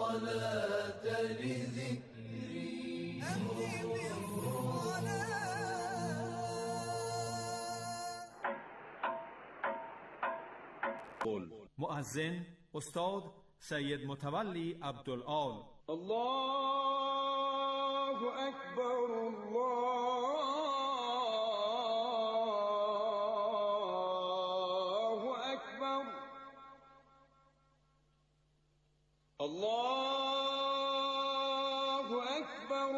الصلاة لذكري مؤذن استاد سید متولی عبدالآل. الله اکبر الله اکبر الله اکبر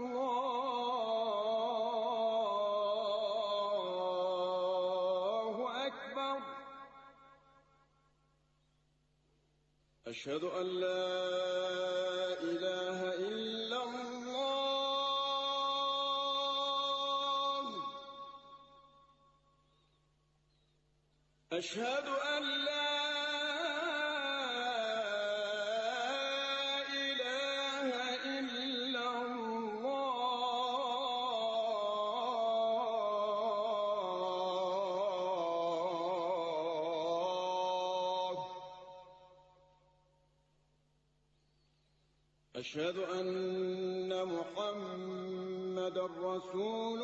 الله اکبر. أشهد أن لا إله إلا الله. أشهد أن لا إله إلا الله. أشهد أن محمدًا رسول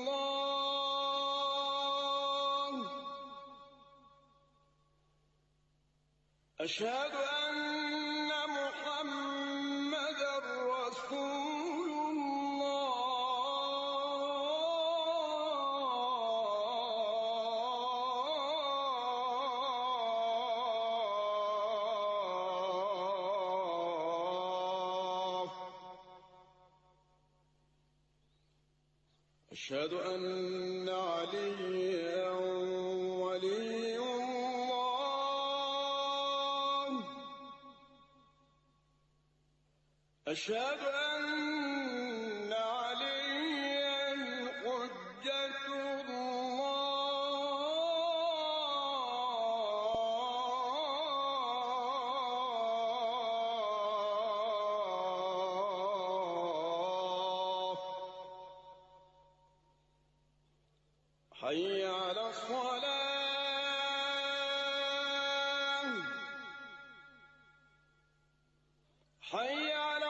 الله. أشهد أن محمدًا رسول الله. أشهد أن عليا ولي الله. أشهد أن عليا حجة الله. حي على الصلاة. حي على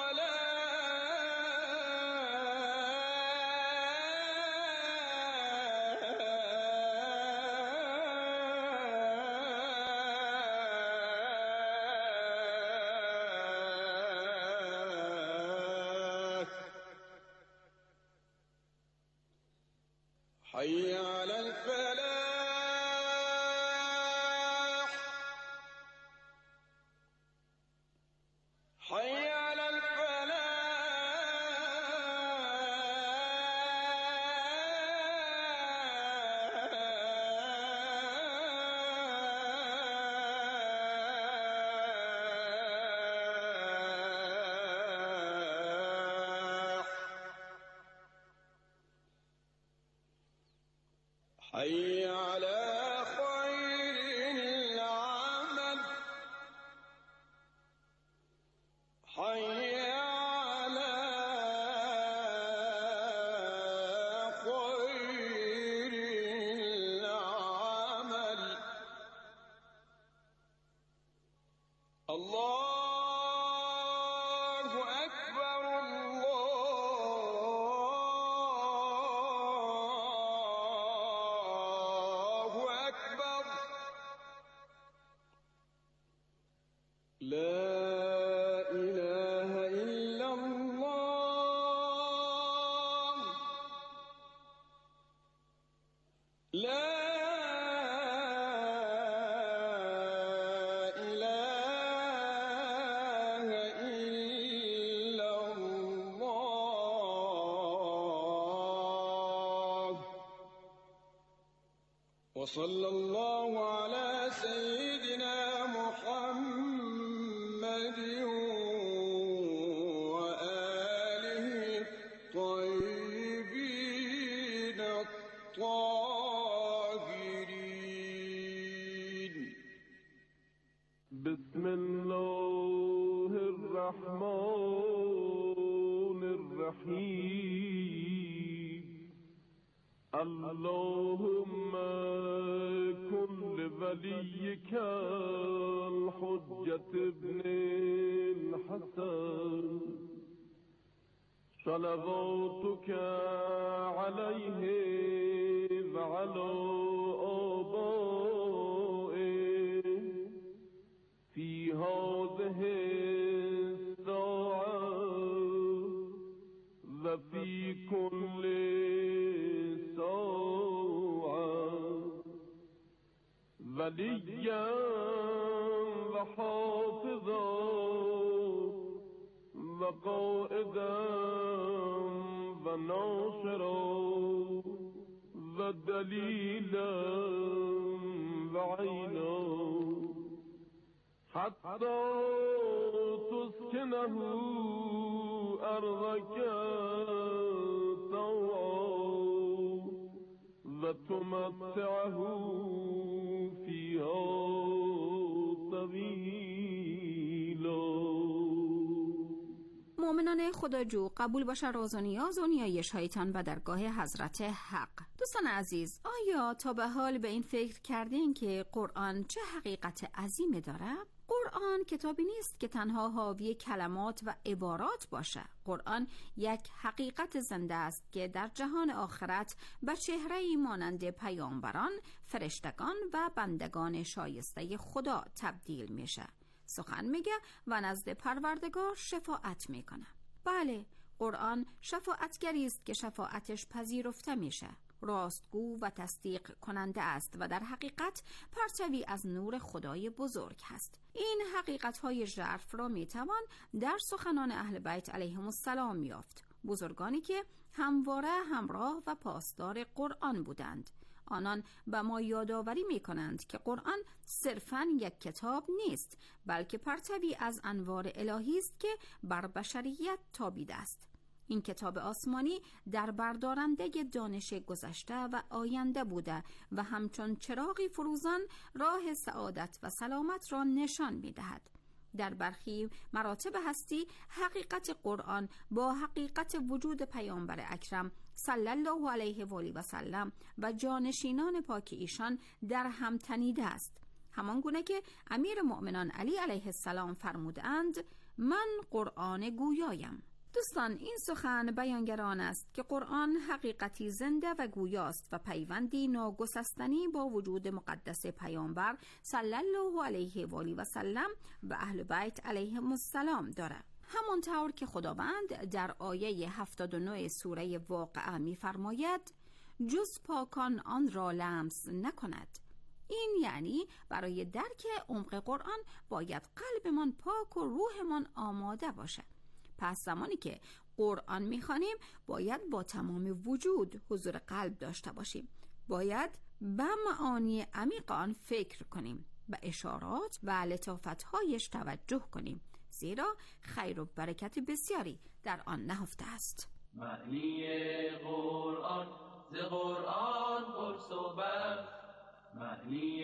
الصلاة. حي على الفلاح. حي على الفلاح. حي على خير العمل. حي على خير العمل. الله أكبر الله أكبر. لا إله إلا الله. لا إله إلا الله. وصلى الله على سيدنا محمد وآله الطيبين الطاهرين. بسم الله الرحمن الرحيم. اللهم كن لوليك الحجة ابن صلواتك عليه وعلى آبائه في هذه الساعة وفي كل ساعة وليا وحافظا وقائدا وناصرا ودليلا وعينا حتى تسكنه أرضك طوعا وتمتعه فيها طويلا. مؤمنان خداجو، قبول باشه راز و نیاز و نیایش هایتان به درگاه حضرت حق. دوستان عزیز، آیا تا به حال به این فکر کردین که قرآن چه حقیقت عظیمی داره؟ قرآن کتابی نیست که تنها حاوی کلمات و عبارات باشه. قرآن یک حقیقت زنده است که در جهان آخرت به چهره‌ای مانند پیامبران، فرشتگان و بندگان شایسته خدا تبدیل میشه. سخن میگه و نزد پروردگار شفاعت میکنه. بله، قرآن شفاعتگری است که شفاعتش پذیرفته میشه. راستگو و تصدیق کننده است و در حقیقت پرچوی از نور خدای بزرگ هست. این حقیقت‌های ژرف را میتوان در سخنان اهل بیت علیهم السلام یافت، بزرگانی که همواره همراه و پاسدار قرآن بودند. آنان به ما یادآوری می‌کنند که قرآن صرفاً یک کتاب نیست، بلکه پرچوی از انوار الهی است که بر بشریت تابیده است. این کتاب آسمانی در بردارنده دانش گذشته و آینده بوده و همچون چراغی فروزان راه سعادت و سلامت را نشان می‌دهد. در برخی مراتب هستی حقیقت قرآن با حقیقت وجود پیامبر اکرم صلی الله علیه و آله و سلم و جانشینان پاک ایشان در هم تنیده است، همان گونه که امیر مؤمنان علی علیه السلام فرمودند: من قرآن گویایم. دوستان، این سخن بیانگران است که قرآن حقیقتی زنده و گویاست و پیوندی ناگسستنی با وجود مقدس پیامبر صلی الله علیه و آله و سلم و اهل بیت علیهم السلام داره. همانطور که خداوند در آیه 79 سوره واقعه می‌فرماید: جز پاکان آن را لمس نکند. این یعنی برای درک عمق قرآن باید قلبمان پاک و روحمان آماده باشه. پس زمانی که قرآن میخوانیم باید با تمام وجود حضور قلب داشته باشیم. باید به معانی عمیق آن فکر کنیم، به اشارات و لطافت‌هایش توجه کنیم، زیرا خیر و برکت بسیاری در آن نهفته است. معنی قرآن ز قرآن قرص و بخش، معنی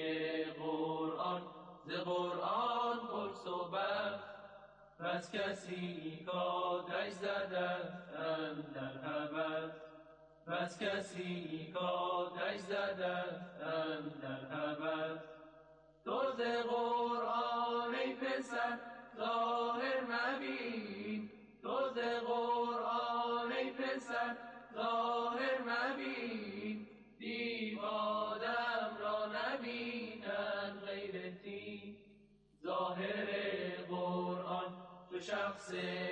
قرآن ز قرآن قرص و بخش. پس کسی کاتش زدند اندر هوس، پس کسی کاتش زدند اندر هوس. تو ز قرآن ای پسر ظاهر مبین، تو ز قرآن ای پسر ظاهر مبین. دیو آدم را نبینند غیرتی، ظاهر قرآن تو شخص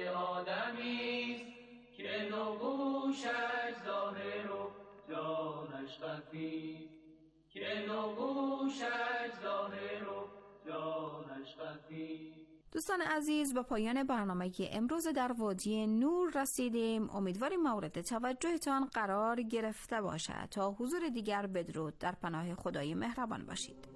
آدمیست که نگوشش ظاهر و جانش خفی، که نگوشش ظاهر و جانش خفی. دوستان عزیز، با پایان برنامه امروز در وادی نور رسیدیم. امیدواریم مورد توجهتان قرار گرفته باشد. تا حضور دیگر بدرود، در پناه خدای مهربان باشید.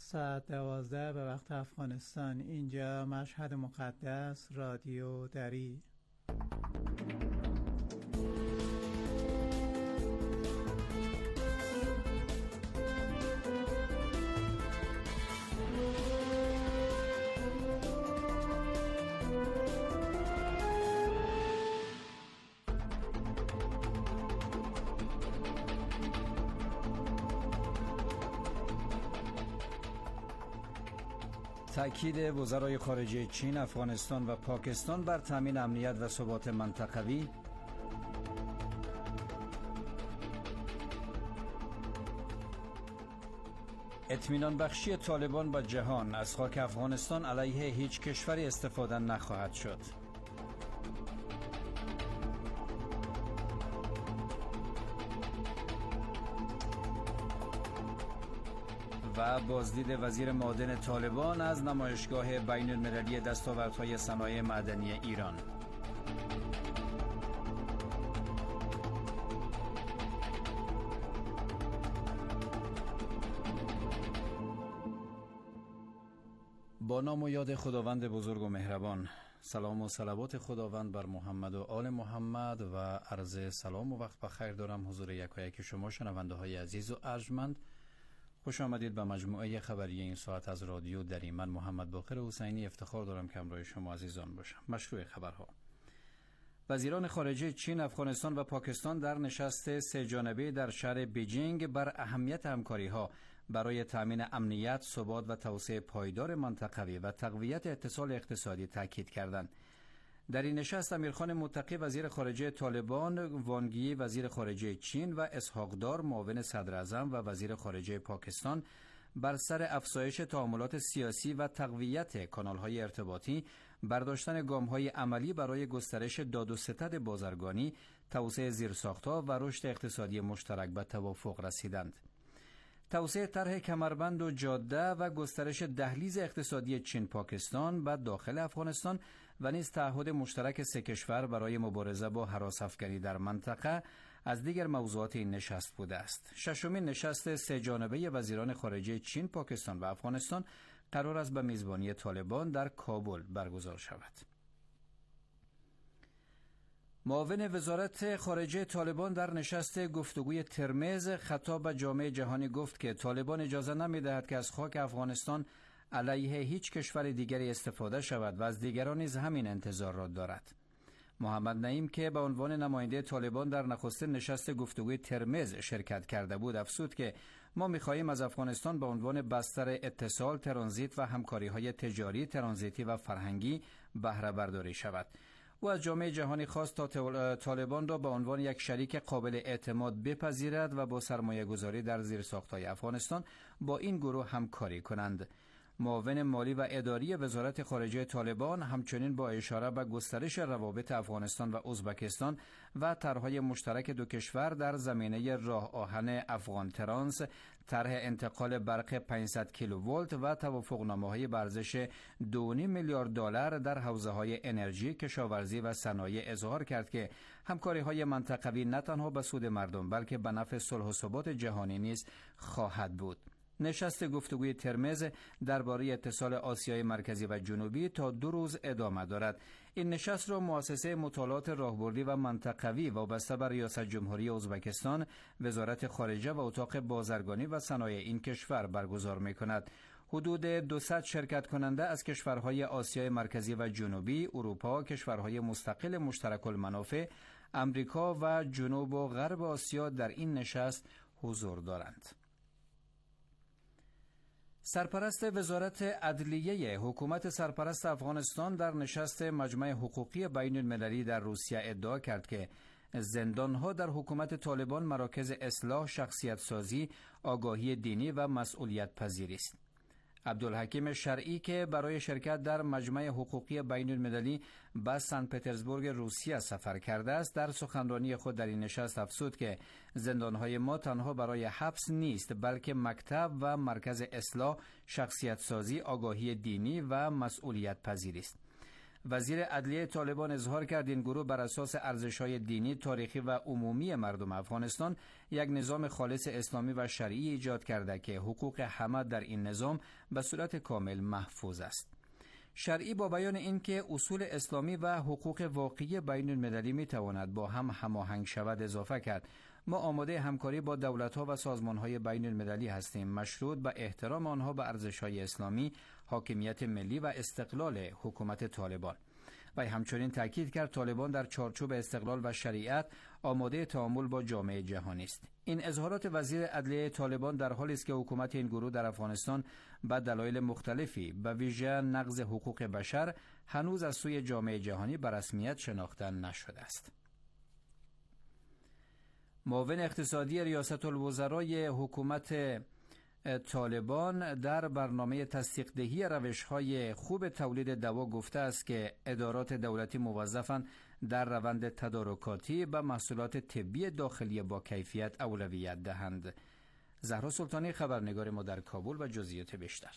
ساعت 12 به وقت افغانستان. اینجا مشهد مقدس، رادیو دری. تأکید وزرای خارجه چین، افغانستان و پاکستان بر تامین امنیت و ثبات منطقوی. اطمینان بخشی طالبان به جهان، از خاک افغانستان علیه هیچ کشوری استفاده نخواهد شد. و بازدید وزیر معدن طالبان از نمایشگاه بین المللی دستاوردهای صنایع معدنی ایران. با نام و یاد خداوند بزرگ و مهربان. سلام و صلوات خداوند بر محمد و آل محمد و عرض سلام و وقت بخیر دارم حضور یکایک شما شنونده های عزیز و ارجمند. خوش آمدید به مجموعه خبری این ساعت از رادیو دری. من محمد باقر حسینی افتخار دارم که همراه شما عزیزان باشم. مشروع خبرها: وزیران خارجه چین، افغانستان و پاکستان در نشست سه جانبه در شهر بیجینگ بر اهمیت همکاری‌ها برای تامین امنیت، ثبات و توسعه پایدار منطقوی و تقویت اتصال اقتصادی تاکید کردند. در این نشست امیرخان متقی وزیر خارجه طالبان، وانگ یی وزیر خارجه چین و اسحاق دار معاون صدر اعظم و وزیر خارجه پاکستان بر سر افزایش تعاملات سیاسی و تقویت کانال‌های ارتباطی، برداشتن گام‌های عملی برای گسترش داد و ستد بازرگانی، توسعه زیرساخت‌ها و رشد اقتصادی مشترک به توافق رسیدند. توسعه طرح کمربند و جاده و گسترش دهلیز اقتصادی چین پاکستان به داخل افغانستان و نیز تعهد مشترک سه کشور برای مبارزه با هراس‌افکنی در منطقه از دیگر موضوعات این نشست بوده است. ششمین نشست سه جانبه وزیران خارجه چین، پاکستان و افغانستان قرار است به میزبانی طالبان در کابل برگزار شود. معاون وزارت خارجه طالبان در نشست گفتگوی ترمز خطاب به جامعه جهانی گفت که طالبان اجازه نمی‌دهد که از خاک افغانستان علیه هیچ کشور دیگری استفاده شود و از دیگران نیز همین انتظار را دارد. محمد نعیم که به عنوان نماینده طالبان در نخستین نشست گفتگوی ترمز شرکت کرده بود، افزود که ما می‌خواهیم از افغانستان به عنوان بستر اتصال، ترانزیت و همکاری‌های تجاری، ترانزیتی و فرهنگی بهره برداری شود. او از جامعه جهانی خواست تا طالبان را به عنوان یک شریک قابل اعتماد بپذیرد و با سرمایه‌گذاری در زیرساخت‌های افغانستان با این گروه همکاری کنند. معاون مالی و اداری وزارت خارجه طالبان همچنین با اشاره به گسترش روابط افغانستان و ازبکستان و طرح‌های مشترک دو کشور در زمینه راه آهن افغان ترانس، طرح انتقال برق 500 کیلوولت و توافقنامه‌های به ارزش 2.5 میلیارد دلار در حوزه‌های انرژی، کشاورزی و صنایع اظهار کرد که همکاری‌های منطقوی نه تنها به سود مردم بلکه به نفع صلح و ثبات جهانی نیز خواهد بود. نشست گفتگوی ترمز درباره اتصال آسیای مرکزی و جنوبی تا 2 روز ادامه دارد. این نشست را مؤسسه مطالعات راهبردی و منطقوی وابسته به ریاست جمهوری ازبکستان، وزارت خارجه و اتاق بازرگانی و صنایع این کشور برگزار می‌کند. حدود 200 شرکت کننده از کشورهای آسیای مرکزی و جنوبی، اروپا، کشورهای مستقل مشترک المنافع، امریکا و جنوب و غرب آسیا در این نشست حضور دارند. سرپرست وزارت عدلیه حکومت سرپرست افغانستان در نشست مجمع حقوقی بین المللی در روسیه ادعا کرد که زندانها در حکومت طالبان مراکز اصلاح، شخصیت سازی، آگاهی دینی و مسئولیت پذیری است. عبدالحکیم شرعی که برای شرکت در مجمع حقوقی بین المللی به سن پترزبورگ روسیه سفر کرده است، در سخنرانی خود در این نشست افزود که زندانهای ما تنها برای حبس نیست بلکه مکتب و مرکز اصلاح، شخصیت سازی، آگاهی دینی و مسئولیت پذیری است. وزیر عدلیه طالبان اظهار کرد این گروه بر اساس ارزش‌های دینی، تاریخی و عمومی مردم افغانستان یک نظام خالص اسلامی و شرعی ایجاد کرده که حقوق همه در این نظام به صورت کامل محفوظ است. شرعی با بیان اینکه اصول اسلامی و حقوق واقعی بین المللی می تواند با هم هماهنگ شود اضافه کرد. ما آماده همکاری با دولت‌ها و سازمان‌های بین المللی هستیم، مشروط به احترام آنها به ارزش‌های اسلامی، حاکمیت ملی و استقلال حکومت طالبان. و همچنین تاکید کرد طالبان در چارچوب استقلال و شریعت آماده تعامل با جامعه جهانی است. این اظهارات وزیر عدلیه طالبان در حالی است که حکومت این گروه در افغانستان به دلایل مختلفی به ویژه نقض حقوق بشر هنوز از سوی جامعه جهانی به رسمیت شناخته نشده است. معاون اقتصادی ریاست الوزرای حکومت طالبان در برنامه تصدیق دهی روش‌های خوب تولید دوا گفته است که ادارات دولتی موظفند در روند تدارکاتی به محصولات طبی داخلی با کیفیت اولویت دهند. زهرا سلطانی خبرنگار ما در کابل و جزئیات بیشتر.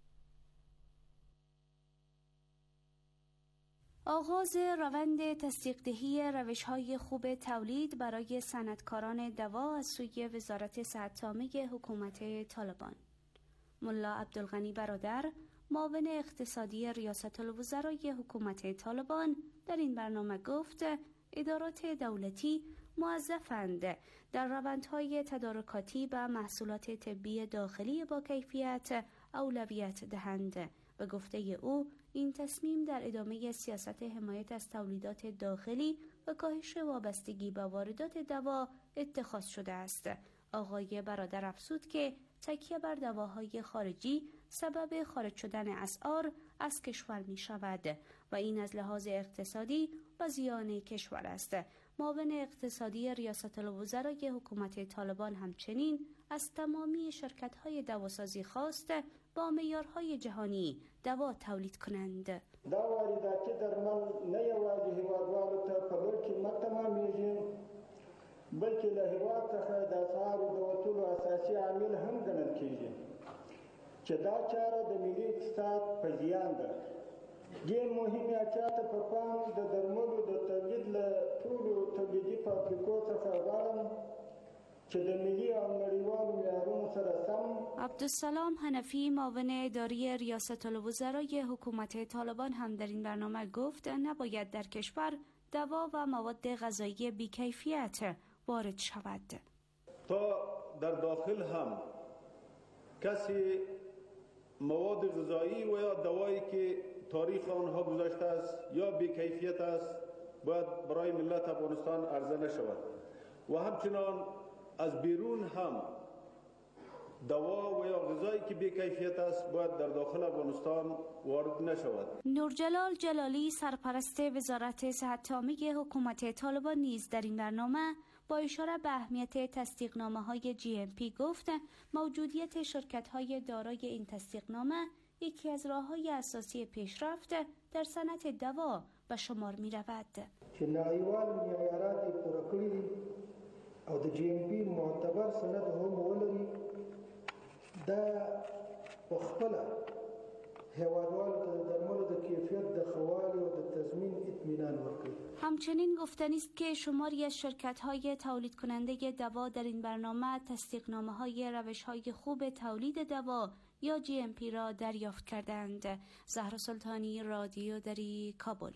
آغاز روند تصدیق دهی روش‌های خوب تولید برای صنعتکاران دوا از سوی وزارت صحت عامه حکومت طالبان. ملا عبدالغنی برادر، معاون اقتصادی ریاست الوزرای حکومت طالبان، در این برنامه گفت ادارات دولتی موظفند در روندهای تدارکاتی به محصولات طبی داخلی با کیفیت اولویت دهند. به گفته او این تصمیم در ادامه سیاست حمایت از تولیدات داخلی و کاهش وابستگی به واردات دوا اتخاذ شده است. آقای برادر افزود که تکیه بر دواهای خارجی سبب خارج شدن اسعار از کشور می شود و این از لحاظ اقتصادی به زیان کشور است. معاون اقتصادی ریاست الوزرای حکومت طالبان همچنین از تمامی شرکت‌های دواسازی خواست با معیارهای جهانی دوا تولید کنند. دا وارداتي درمل نه یوازې هیوادوالو ته په لوړ قیمت تمامیږي بلکې له هیواد څخه د اسعارو د وتلو اساسي عامل هم ګڼل کیږي چې دا چاره د ملي اقتصاد په زیان ده. ډېر مهم اړتیا ته په پام د درملو د تولید له ټولو تولیدي فابریکو څخه غواړم عبدالسلام حنفی، معاون اداری ریاست الوزرای حکومت طالبان هم در این برنامه گفت نباید در کشور دوا و مواد غذایی بی‌کیفیت وارد شود. تا در داخل هم کسی مواد غذایی و یا دوایی که تاریخ آنها گذشته است یا بی‌کیفیت است باید برای ملت افغانستان عرضه نشود و همچنان از بیرون هم دوا و یا غذایی که بی‌کیفیت است باید در داخل افغانستان وارد نشود. نورجلال جلالی، سرپرست وزارت صحت عامه حکومت طالبان نیز در این برنامه با اشاره به اهمیت تصدیقنامه‌های GMP گفت موجودیت شرکت‌های دارای این تصدیقنامه یکی از راه‌های اساسی پیشرفت در صنعت دوا به شمار می‌رود. چې نړیوال معیارات پوره کړي دي او د GMP معتبر سند هم ولري دا په خپل هیوادوالو ته د درملو د کیفیت د خوالي او د تضمین اطمینان ورکوي. همچنین گفتنی است که شماری از شرکت‌های تولید کننده دوا در این برنامه تصدیقنامه‌های روش‌های خوب تولید دوا یا GMP را دریافت کردند. زهرا سلطانی، رادیو دری، کابل.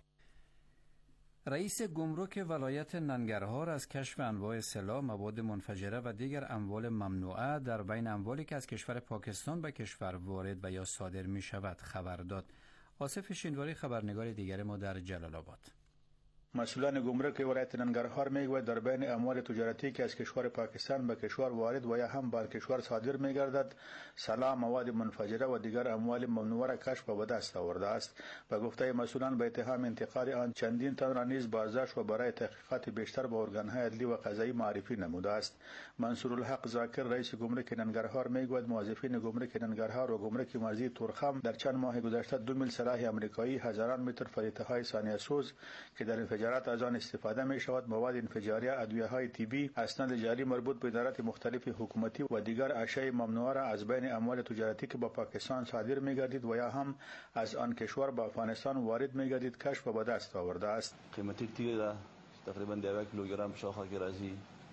رئیس گمرک ولایت ننگرهار از کشف انواع سلاح، مواد منفجره و دیگر اموال ممنوعه در بین اموالی که از کشور پاکستان به کشور وارد و یا صادر می شود خبر داد. آصف شینواری، خبرنگار دیگر ما در جلال آباد. مسئولان گمرک ولایت ننگرهار میگوید در بین اموال تجارتی که از کشور پاکستان به کشور وارد و یا هم به کشور صادر میگردد سلاح، مواد منفجره و دیگر اموال ممنوعه را کشف و به دست آورده است. به گفته مسئولان به اتهام انتقال آن چندین تن را نیز بازداشت و برای تحقیقات بیشتر به ارگان‌های عدلی و قضایی معرفی نموده است. منصورالحق زاکر، رئیس گمرک ننگرهار میگوید موظفین گمرک ننگرهار و گمرک مرزی تورخم در چند ماه گذشته 2 میل سلاح آمریکایی، هزاران متر فریطه‌های ثانیه‌سوز که در تجارت از آن استفاده می شود، مواد انفجاری، ادویه‌های طبی، اسناد جعلی مربوط به ادارات مختلف حکومتی و دیگر اشیاء ممنوعه را از بین اموال تجارتی که با پاکستان صادر می گردید و یا هم از آن کشور به افغانستان وارد می گردید کشف و به دست آورده است. قیمت تیل را تقریبا 2 کیلوگرم شاخه راځي،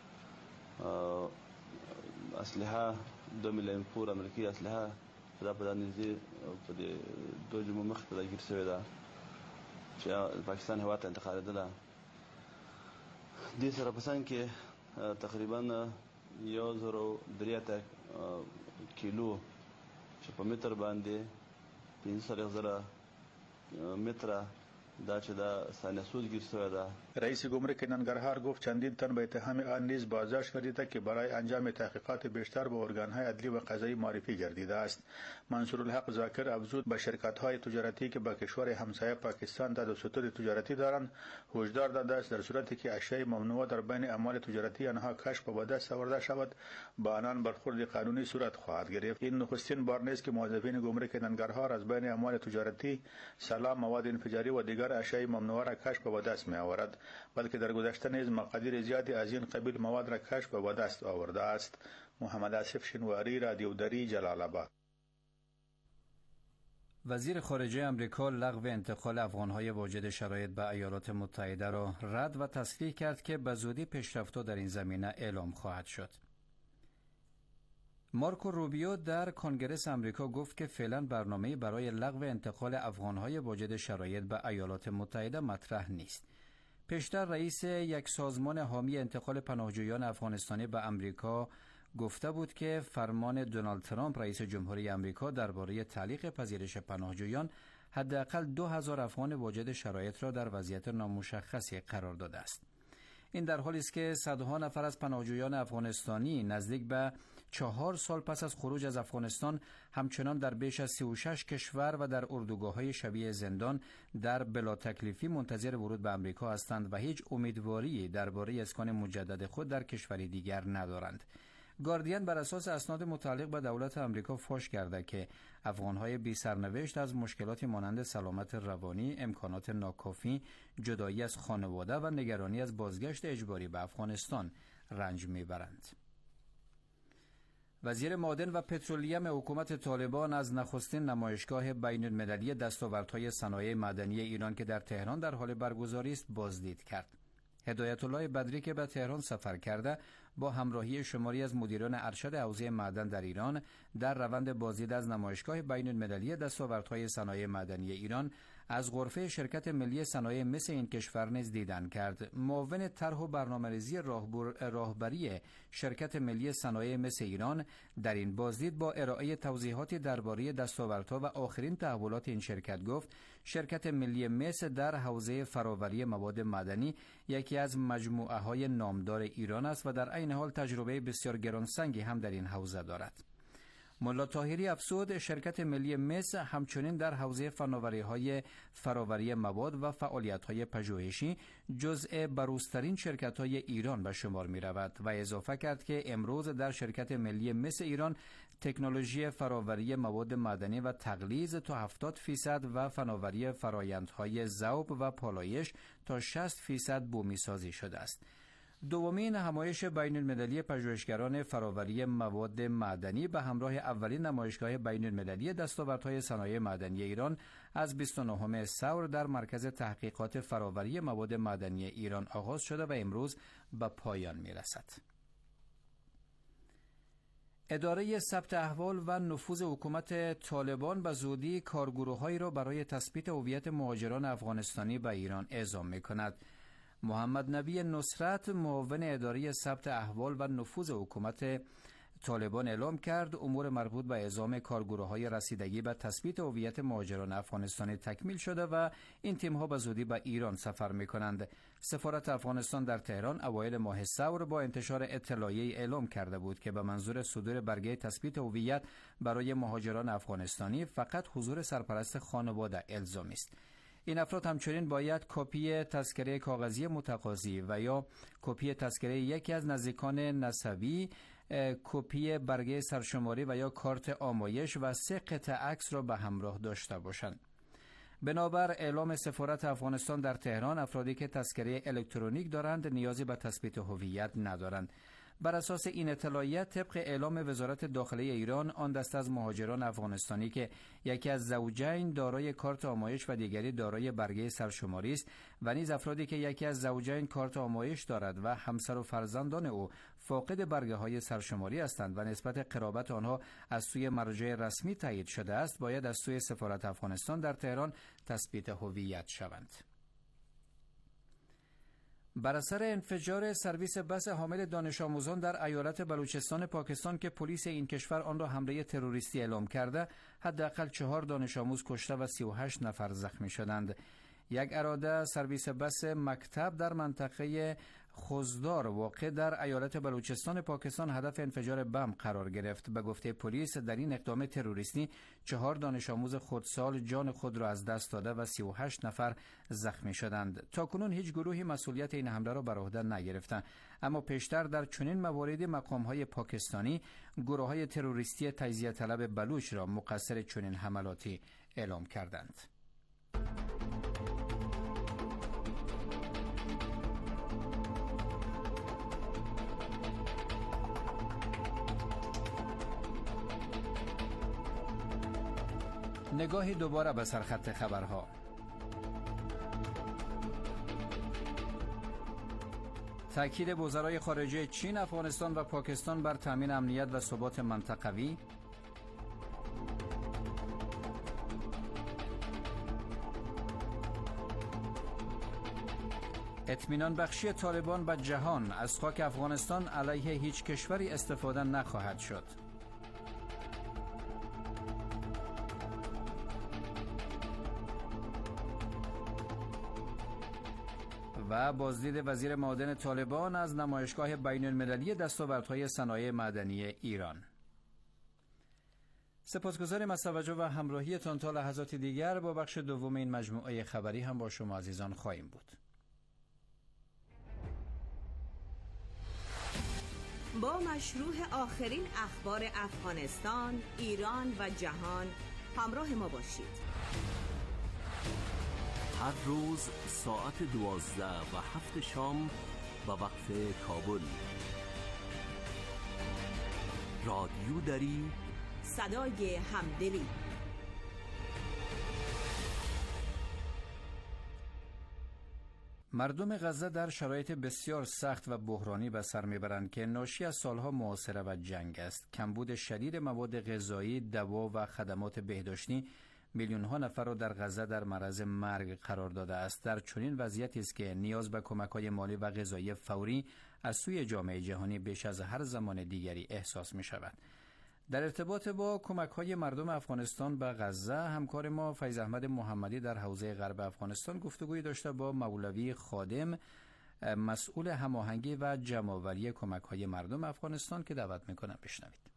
اسلحه 2 میلیون پور امریکایي اسلحه دا په نږدې په دې 2 جمعو مخکې راګیر شوې ده چې پاکستان هېواد ته انتقالېدله. دې سره په څنګ کې تقریبا 1003 کیلو چې په متر باندې 15,000 متره دا چې دا سانسوز گیر شده ده. رئیس گمرک ننگرهار گفت چندین تن به اتهام آن نیز بازداشت گردیده که برای انجام تحقیقات بیشتر به ارگان‌های عدلی و قضایی معرفی گردیده است. منصورالحق ذاکر افزود به شرکت‌های تجارتی که با کشور همسایه پاکستان در سطوح تجارتی دارند هشدار داده است در صورتی که اشیاء ممنوعه در بین اموال تجارتی آنها کشف و به دست آورده شود با آنان برخورد قانونی صورت خواهد گرفت. این نخستین بار نیست که موظفین گمرک ننگرهار از بین اموال تجارتی سلاح، مواد انفجاری و دیگر اشیاء ممنوعه را کشف و به دست می آورد، بلکه در گذشته نیز مقادیر زیادی از این قبیل مواد را کشف و به دست آورده است. محمد آصف شنواری، رادیو دری، جلال آباد. وزیر خارجه امریکا لغو انتقال افغان‌های واجد شرایط به ایالات متحده را رد و تصریح کرد که به زودی پیشرفت‌ها در این زمینه اعلام خواهد شد. مارکو روبیو در کنگره امریکا گفت که فعلا برنامه‌ای برای لغو انتقال افغان‌های واجد شرایط به ایالات متحده مطرح نیست. پیشتر رئیس یک سازمان حامی انتقال پناهجویان افغانستانی به امریکا گفته بود که فرمان دونالد ترامپ رئیس جمهوری امریکا درباره تعلیق پذیرش پناهجویان حداقل 2000 افغان واجد شرایط را در وضعیت نامشخصی قرار داده است. این در حالی است که صدها نفر از پناهجویان افغانستانی نزدیک به 4 سال پس از خروج از افغانستان همچنان در بیش از 36 کشور و در اردوگاه‌های شبیه زندان در بلا تکلیفی منتظر ورود به امریکا هستند و هیچ امیدواری درباره اسکان مجدد خود در کشوری دیگر ندارند. گاردین بر اساس اسناد متعلق به دولت امریکا فاش کرده که افغان‌های بی سرنوشت از مشکلاتی مانند سلامت روانی، امکانات ناکافی، جدایی از خانواده و نگرانی از بازگشت اجباری به افغانستان رنج میبرند. وزیر معادن و پترولیم حکومت طالبان از نخستین نمایشگاه بین‌المللی دستاوردهای صنایع معدنی ایران که در تهران در حال برگزاری است بازدید کرد. هدایت الله بدری که به تهران سفر کرده با همراهی شماری از مدیران ارشد حوزه معدن در ایران در روند بازدید از نمایشگاه بین‌المللی دستاوردهای صنایع معدنی ایران از غرفه شرکت ملی صنایع مس این کشور نیز دیدن کرد. معاون طرح و برنامه‌ریزی راهبری شرکت ملی صنایع مس ایران در این بازدید با ارائه توضیحاتی درباره دستاوردها و آخرین تحولات این شرکت گفت شرکت ملی مس در حوزه فراوری مواد معدنی یکی از مجموعه‌های نامدار ایران است و در عین حال تجربه بسیار گرانسنگی هم در این حوزه دارد. ملا طاهری افزود شرکت ملی مس همچنین در حوزه فناوری‌های فراوری مواد و فعالیت‌های پژوهشی جزء بروزترین شرکت‌های ایران به شمار می‌رود و اضافه کرد که امروز در شرکت ملی مس ایران تکنولوژی فراوری مواد معدنی و تغلیظ تا 70% و فناوری فرآیندهای ذوب و پالایش تا 60% بومی‌سازی شده است. دومین همایش بین‌المللی پژوهشگران فراوری مواد معدنی به همراه اولین نمایشگاه بین‌المللی دستاوردهای صنایع معدنی ایران از 29 ثور در مرکز تحقیقات فراوری مواد معدنی ایران آغاز شده و امروز به پایان می‌رسد. اداره ثبت احوال و نفوذ حکومت طالبان به زودی کارگروه‌هایی را برای تثبیت هویت مهاجران افغانستانی به ایران اعزام می‌کند. محمد نبی نصرت معاون اداره ثبت احوال و نفوذ حکومت طالبان اعلام کرد امور مربوط به اعزام کارگروه‌های رسیدگی به تثبیت هویت مهاجران افغانستانی تکمیل شده و این تیم‌ها به زودی به ایران سفر می‌کنند. سفارت افغانستان در تهران اوایل ماه ثور با انتشار اطلاعیه‌ای اعلام کرده بود که به منظور صدور برگه تثبیت هویت برای مهاجران افغانستانی فقط حضور سرپرست خانواده الزامی است. این افراد همچنین باید کپی تذکره کاغذی متقاضی و یا کپی تذکره یکی از نزدیکان نسبی، کپی برگه سرشماری و یا کارت آمایش و 3 قطعه عکس را به همراه داشته باشند. بنابر اعلام سفارت افغانستان در تهران، افرادی که تذکره الکترونیک دارند نیازی به تثبیت هویت ندارند. بر اساس این اطلاعیت، طبق اعلام وزارت داخلی ایران، آن دسته از مهاجران افغانستانی که یکی از زوجین دارای کارت آمایش و دیگری دارای برگه سرشماری است و نیز افرادی که یکی از زوجین کارت آمایش دارد و همسر و فرزندان او فاقد برگه های سرشماری هستند و نسبت قرابت آنها از سوی مرجع رسمی تایید شده است، باید از سوی سفارت افغانستان در تهران تثبیت هویت شوند. بر اثر انفجار سرویس بس حامل دانش آموزان در ایالت بلوچستان پاکستان که پلیس این کشور آن را حمله تروریستی اعلام کرده، حداقل 4 دانش آموز کشته و 38 نفر زخمی شدند. یک اراده سرویس بس مکتب در منطقه خوزدار واقع در ایالت بلوچستان پاکستان هدف انفجار بم قرار گرفت. به گفته پلیس، در این اقدام تروریستی 4 دانش آموز خردسال جان خود را از دست داده و 38 نفر زخمی شدند. تاکنون هیچ گروهی مسئولیت این حمله را بر عهده نگرفتند، اما پیشتر در چنین مواردی مقام‌های پاکستانی گروه‌های تروریستی تجزیه طلب بلوچ را مقصر چنین حملاتی اعلام کردند. نگاهی دوباره به سرخط خبرها. تاکید وزرای خارجه چین، افغانستان و پاکستان بر تامین امنیت و ثبات منطقوی. اطمینان بخشی طالبان به جهان، از خاک افغانستان علیه هیچ کشوری استفاده نخواهد شد. و بازدید وزیر معادن طالبان از نمایشگاه بین المللی دستاوردهای صنایع معدنی ایران. سپاسگزاریم از توجه و همراهیتان. تا لحظات دیگر با بخش دوم این مجموعه خبری هم با شما عزیزان خواهیم بود. با مشروع آخرین اخبار افغانستان، ایران و جهان همراه ما باشید. هر روز ساعت 12 و 7 شام به وقت کابل. رادیو دری، صدای همدلی. مردم غزه در شرایط بسیار سخت و بحرانی به سر میبرند که ناشی از سالها محاصره و جنگ است. کمبود شدید مواد غذایی، دوا و خدمات بهداشتی میلیون‌ها نفر را در غزه در معرض مرگ قرار داده است. در چنین وضعیتی است که نیاز به کمک‌های مالی و غذایی فوری از سوی جامعه جهانی بیش از هر زمان دیگری احساس می‌شود. در ارتباط با کمک‌های مردم افغانستان به غزه، همکار ما فیض احمد محمدی در حوزه غرب افغانستان گفتگوی داشته با مولوی خادم، مسئول هماهنگی و جمع‌آوری کمک‌های مردم افغانستان، که دعوت می‌کنم بشنوید.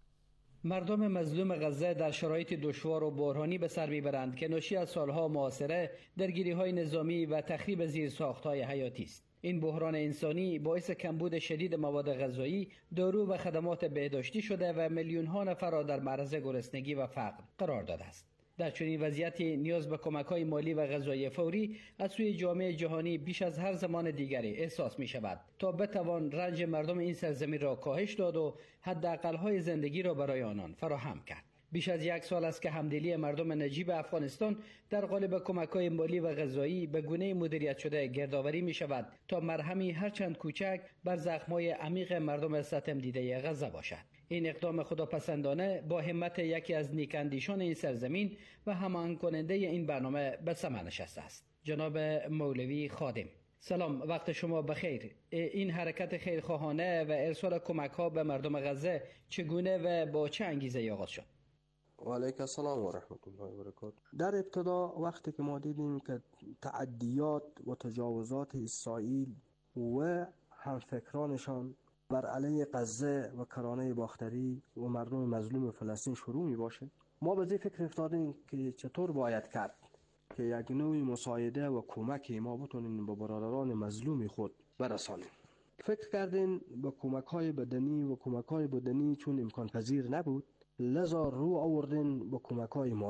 مردم مظلوم غزه در شرایط دشوار و بحرانی به سر میبرند که ناشی از سالها محاصره، درگیری‌های نظامی و تخریب زیرساخت‌های حیاتی است. این بحران انسانی باعث کمبود شدید مواد غذایی، دارو و خدمات بهداشتی شده و میلیون‌ها نفر را در معرض گرسنگی و فقر قرار داده است. در چنین وضعیتی نیاز به کمک‌های مالی و غذایی فوری از سوی جامعه جهانی بیش از هر زمان دیگری احساس می‌شود تا بتوان رنج مردم این سرزمین را کاهش داد و حداقل‌های زندگی را برای آنان فراهم کرد. بیش از 1 سال است که همدلی مردم نجیب افغانستان در قالب کمک‌های مالی و غذایی به گونه مدیریت شده گردآوری می‌شود تا مرهمی هرچند کوچک بر زخم‌های عمیق مردم ستم دیده غزه باشد. این اقدام خداپسندانه با همت یکی از نیکاندیشان این سرزمین و هماهنگ کننده این برنامه به ثمر نشسته است. جناب مولوی خادم، سلام، وقت شما بخیر. این حرکت خیرخواهانه و ارسال کمک‌ها به مردم غزه چگونه و با چه انگیزه آغاز شد؟ و علیک السلام و رحمت الله و برکاته. در ابتدا وقتی که ما دیدیم که تعدیات و تجاوزات اسرائیل و همفکرانشان بر علیه غزه و کرانه باختری و مردم مظلوم فلسطین شروع می باشه، ما به فکر افتادیم که چطور باید کرد که یک نوعی مساعده و کمکی ما بتونیم به برادران مظلوم خود برسانیم. فکر کردیم به کمک‌های بدنی و کمک‌های بدنی چون امکان پذیر نبود، لذا رو آوردن به کمک‌های مالی.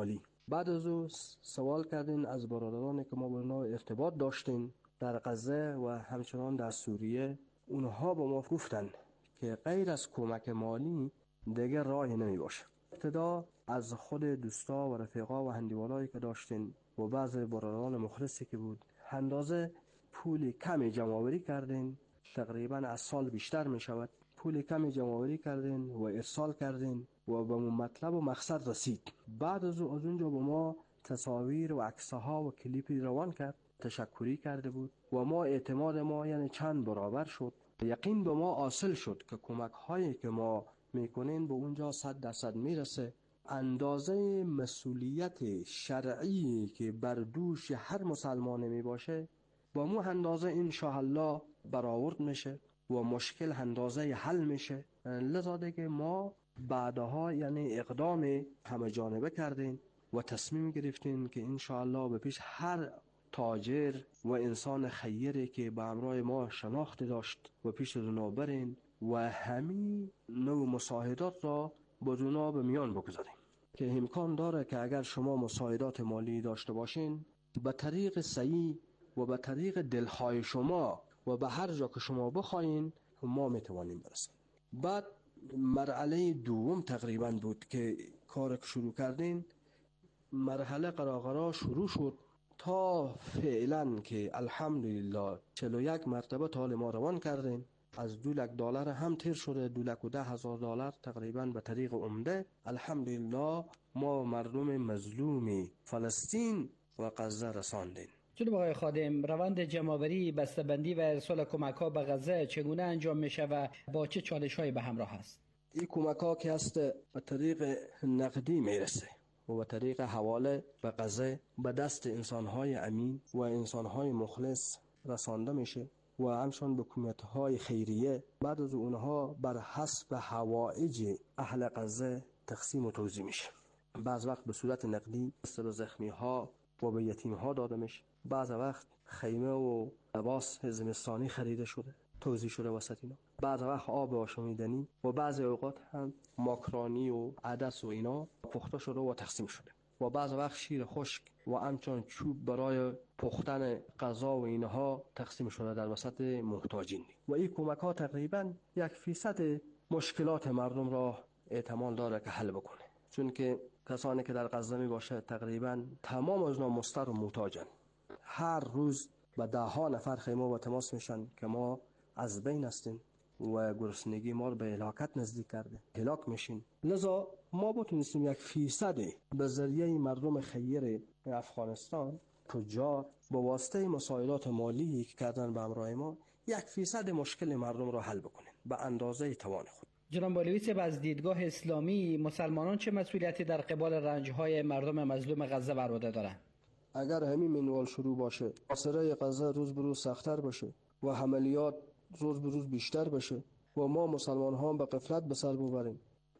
بعد از او سوال کردین از برادرانی که ما با اونها ارتباط داشتیم در غزه و همچنان در سوریه. اونها با ما گفتن که غیر از کمک مالی دیگه راهی نمی باشه. ابتدا از خود دوستا و رفیقا و هندیوالایی که داشتین و بعض برادران مخلصی که بود اندازه پول کمی جمع‌آوری کردین، تقریبا از سال بیشتر می شود. پول کمی جمع‌آوری کردین و ارسال کردین و به مطلب و مقصد رسید. بعد از اونجا با ما تصاویر و عکس‌ها و کلیپی روان کرد، تشکری کرده بود و ما اعتماد ما یعنی چند برابر شد. یقین به ما حاصل شد که کمک هایی که ما میکنین به اونجا 100% میرسه. اندازه مسئولیت شرعی که بر دوش هر مسلمان میباشه با مو اندازه انشاءالله برآورد میشه و مشکل اندازه حل میشه. لذا دیگه ما بعدها یعنی اقدام همه جانبه کردین و تصمیم گرفتین که انشاءالله به پیش هر تاجر و انسان خیری که به همراه ما شناخت داشت و پیش رونا برین و همین نوع مساعدات را با رونا به میان بگذاریم که امکان داره که اگر شما مساعدات مالی داشته باشین به طریق صحیح و به طریق دلهای شما و به هر جا که شما بخواین ما میتوانیم برسیم. بعد مرحله دوم تقریبا بود که کار شروع کردین. مرحله قراقرا شروع شد تا فعلا که الحمدلله 41 مرتبه تال ما روان کردیم. از $200 هم تیر شده، $210,000 تقریبا به طریق عمده. الحمدلله ما مردم مظلوم فلسطین و غزه رساندیم. جناب آقای خادم، روند جمع‌آوری، بسته‌بندی و ارسال کمک‌ها به غزه چگونه انجام میشه و با چه چالش‌هایی به همراه است؟ این کمک‌ها که هست به طریق نقدی میرسه و به طریق حواله به غزه به دست انسان‌های امین و انسان‌های مخلص رسانده میشه و همچنان به کمیته‌های خیریه. بعد از اونها بر حسب حوائج اهل غزه تقسیم و توزیع میشه. بعض وقت به صورت نقدی به زخمی‌ها و به یتیم‌ها داده میشه. بعض وقت خیمه و لباس زمستانی خریده شده توزیع شده وسط اینا. بعض وقت آب آشامیدنی و بعض اوقات هم ماکرونی و عدس و اینا پخته شده و تقسیم شده و بعض وقت شیر خشک و همچنان چوب برای پختن غذا و اینها تقسیم شده در وسط محتاجین. و این کمک ها تقریبا 1% مشکلات مردم را احتمال داره که حل بکنه، چون که کسانی که در غزه می باشه تقریبا تمام از اونها مضطر و محتاجن. هر روز به 10 نفر خیمه و تماس میشن که ما از بین هستیم و گرسنگی ما رو به هلاکت نزدیک کرده، هلاک میشین. لذا ما بتونستیم 1% به ذریعه مردم خیر افغانستان تجار با واسطه مساعدات مالی که کردن به همراه ما 1% مشکل مردم رو حل بکنیم به اندازه توان خود. جناب بالویس، از دیدگاه اسلامی مسلمانان چه مسئولیتی در قبال رنج‌های مردم مظلوم غزه بر عهده دارند؟ اگر همین منوال شروع باشه، محاصره غزه روز به روز سخت‌تر بشه و عملیات روز به روز بیشتر بشه و ما مسلمان ها به غفلت به سر ببریم،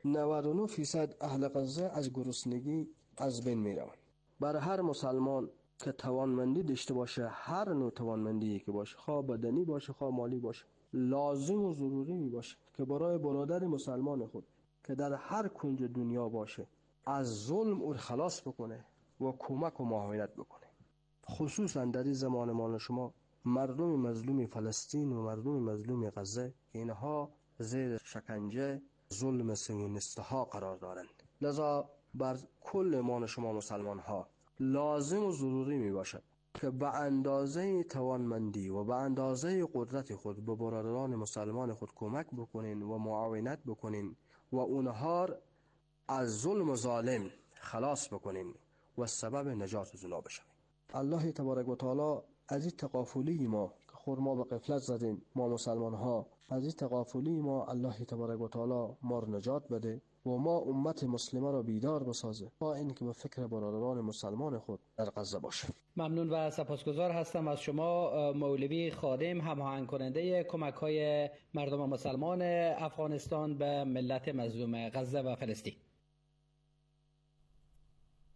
99% اهل غزه از گرسنگی از بین می روند. برای هر مسلمان که توانمندی داشته باشه، هر نوع توانمندی که باشه، خواه بدنی باشه خواه مالی باشه، لازم و ضروری می باشه که برای برادر مسلمان خود که در هر کنج دنیا باشه از ظلم او خلاص بکنه و کمک و معاونت بکنه. خصوصا در این زمان ما شما مردم مظلوم فلسطین و مردم مظلوم غزه اینها زیر شکنجه ظلم صهیونیست‌ها قرار دارند. لذا بر کل ما شما مسلمان ها لازم و ضروری می باشد که به اندازه توانمندی و به اندازه قدرت خود به برادران مسلمان خود کمک بکنین و معاونت بکنین و اونها از ظلم ظالم خلاص بکنین و سبب نجات زنا بشوین. الله تبارک و تعالی از این تغافلی ما که خود ما به غفلت زدیم، ما مسلمان ها از این تغافلی ما الله تبارک و تعالی ما رو نجات بده و ما امت مسلمه را بیدار بسازه تا اینکه به فکر برادران مسلمان خود در غزه باشه. ممنون و سپاسگزار هستم از شما مولوی خادم، هماهنگ کننده کمک های مردم مسلمان افغانستان به ملت مظلوم غزه و فلسطین.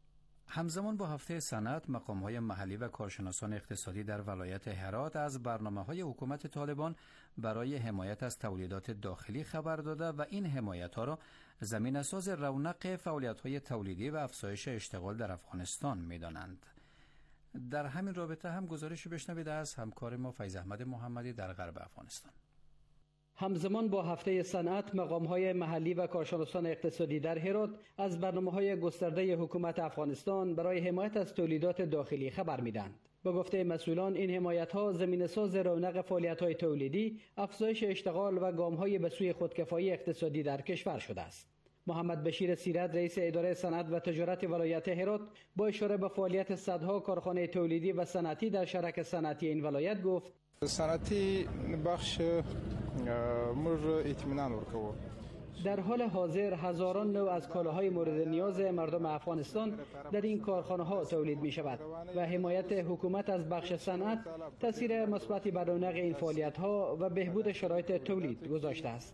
همزمان با هفته صنعت، مقام‌های محلی و کارشناسان اقتصادی در ولایت هرات از برنامه‌های حکومت طالبان برای حمایت از تولیدات داخلی خبر داده و این حمایت‌ها را زمینه‌ساز رونق فعالیت‌های تولیدی و افزایش اشتغال در افغانستان می‌دانند. در همین رابطه هم گزارشی بشنوید از همکار ما فیض احمد محمدی در غرب افغانستان. همزمان با هفته صنعت، مقام‌های محلی و کارشناسان اقتصادی در هرات از برنامه‌های گسترده حکومت افغانستان برای حمایت از تولیدات داخلی خبر می‌دهند. با گفته مسئولان، این حمایت‌ها زمینه‌ساز رونق فعالیت‌های تولیدی، افزایش اشتغال و گام‌های به سوی خودکفایی اقتصادی در کشور شده است. محمد بشیر سیرت، رئیس اداره صنعت و تجارت ولایت هرات، با اشاره به فعالیت صدها کارخانه تولیدی و صنعتی در شرک صنعتی این ولایت گفت: صنعتی بخش مر اطمینان ورکوه. در حال حاضر هزاران نوع از کالاهای مورد نیاز مردم افغانستان در این کارخانه‌ها تولید می شود و حمایت حکومت از بخش صنعت تاثیر مثبتی بر رونق این فعالیت‌ها و بهبود شرایط تولید گذاشته است.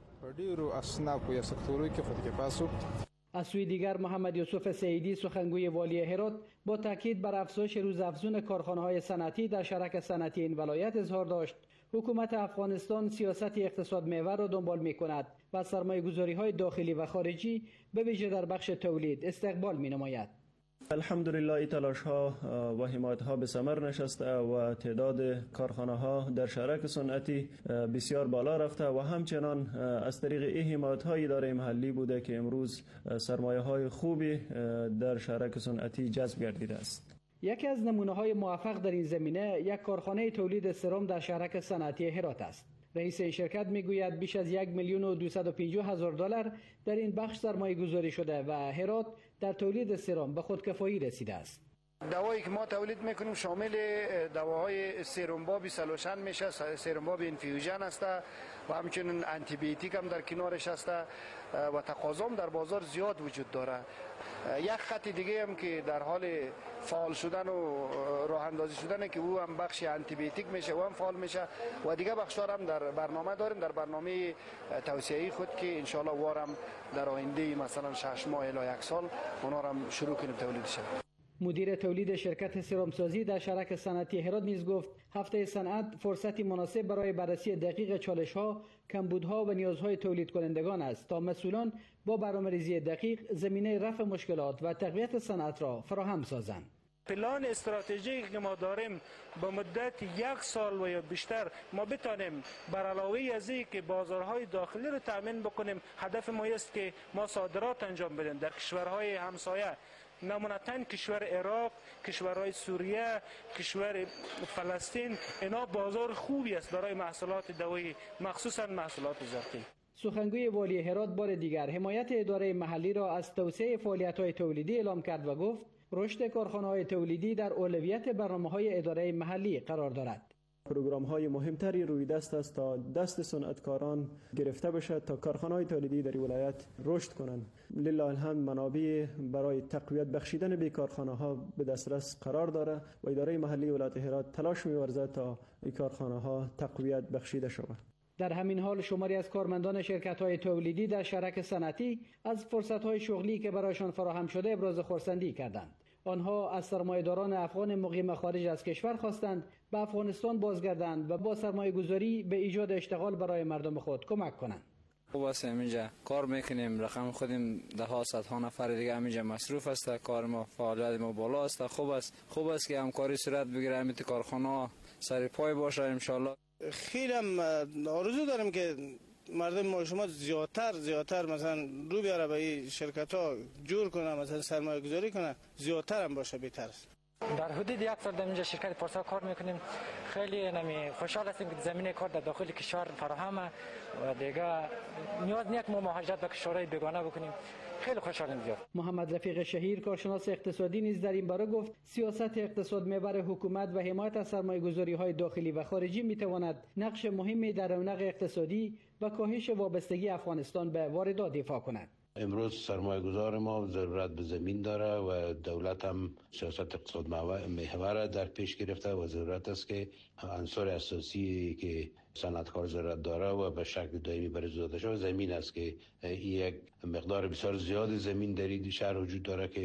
از سوی دیگر، محمد یوسف سعیدی، سخنگوی والی هرات، با تاکید بر افزایش روزافزون کارخانه‌های صنعتی در شرک صنعتی این ولایت اظهار داشت حکومت افغانستان سیاست اقتصاد محور را دنبال می‌کند و سرمایه‌گذاری‌های داخلی و خارجی به ویژه در بخش تولید استقبال می‌نماید. الحمدلله این تلاش‌ها و حمایت‌ها به ثمر نشسته و تعداد کارخانه‌ها در شرک صنعتی بسیار بالا رفته و همچنان از طریق این حمایت‌های اداره محلی بوده که امروز سرمایه‌های خوبی در شرک صنعتی جذب گردیده است. یکی از نمونه‌های موفق در این زمینه یک کارخانه تولید سرم در شرک صنعتی هرات است. رئیس این شرکت میگوید بیش از 1,250,000 دلار در این بخش سرمایه گذاری شده و هرات در تولید سرم به خودکفایی رسیده است. دوایی که ما تولید میکنیم شامل دواهای سرمباب سلوشن میشه، سرمباب اینفیوژن است و همچنین آنتی بیوتیک هم در کنارش است و تقاضا در بازار زیاد وجود داره. یک خط دیگه هم که در حال فعال شدن و راه اندازی شدن که او هم بخش آنتی بیوتیک میشه و هم فعال میشه و دیگه بخش‌ها هم در برنامه داریم، در برنامه توسعه‌ای خود که ان شاء الله وارم در آینده مثلا 6 ماه الی 1 سال اونا رو هم شروع کنیم تولیدش. مدیر تولید شرکت سرمسازی در شرک صنعتی هرات نیز گفت هفته صنعت فرصتی مناسب برای بررسی دقیق چالش‌ها، کمبودها و نیازهای تولید کنندگان است تا مسئولان با برنامه‌ریزی دقیق زمینه رفع مشکلات و تقویت صنعت را فراهم سازند. پلان استراتژیکی که ما داریم با مدت 1 سال و یا بیشتر ما بتانیم بر علاوه از این که بازارهای داخلی رو تامین بکنیم، هدف ما است که ما صادرات انجام بدیم در کشورهای همسایه، نمونتاً کشور عراق، کشورهای سوریه، کشور فلسطین. اینا بازار خوبی است برای محصولات دوایی، مخصوصاً محصولات زرعی. سخنگوی والی هرات بار دیگر حمایت اداره محلی را از توسعه فعالیت‌های تولیدی اعلام کرد و گفت رشد کارخانه‌های تولیدی در اولویت برنامه‌های اداره محلی قرار دارد. پروگرام‌های مهمتری روی دست است تا دست صنعتکاران گرفته باشد تا کارخانه‌های تولیدی در ولایت رشد کنند. لله الحمد منابع برای تقویت بخشیدن به کارخانه‌ها به دسترس قرار دارد و اداره محلی ولایت هرات تلاش می‌ورزد تا این کارخانه‌ها تقویت بخشیده شود. در همین حال شماری از کارمندان شرکت‌های تولیدی در شرک صنعتی از فرصت‌های شغلی که برایشان فراهم شده ابراز خرسندی کردند. آنها از سرمایه‌داران افغان مقیم خارج از کشور خواستند به افغانستان بازگردند و با سرمایه‌گذاری به ایجاد اشتغال برای مردم خود کمک کنند. خوب است، اینجا کار میکنیم، رقم خودیم ده ها صدها نفر دیگه اینجا مصروف است، کار ما فعالیت ما بالا است. خوب است که همکاری صورت بگیره، همین کارخانه سر پای باشه ان شاء الله. خیلی هم آرزو دارم که مردم ما شما زیادتر مثلا رو بیاره به این شرکت ها جور کنه، مثلا سرمایه گذاری کنه، زیادتر هم باشه بهتر است. در حدود 1 سال در اینجا شرکت پارسا کار میکنیم. خیلی خوشحال هستیم که زمینه کار در داخل کشور فراهمه و دیگه نیاز نیست ما مهاجرت به کشورهای بیگانه بکنیم. خیلی خوشحالم زیاد. محمد رفیق شهیر، کارشناس اقتصادی، نیز در این باره گفت سیاست اقتصاد محور حکومت و حمایت از سرمایه‌گذاری‌های داخلی و خارجی میتواند نقش مهمی در رونق اقتصادی و کاهش وابستگی افغانستان به واردات ایفا کند. امروز سرمایه گذار ما ضرورت به زمین داره و دولت هم سیاست اقتصاد محور در پیش گرفته و ضرورت است که عنصر اساسی که صنعتکار ضرورت داره و به شکل دائمی برای داده شده زمین است که یک مقدار بسیار زیاد زمین در این شهر وجود داره که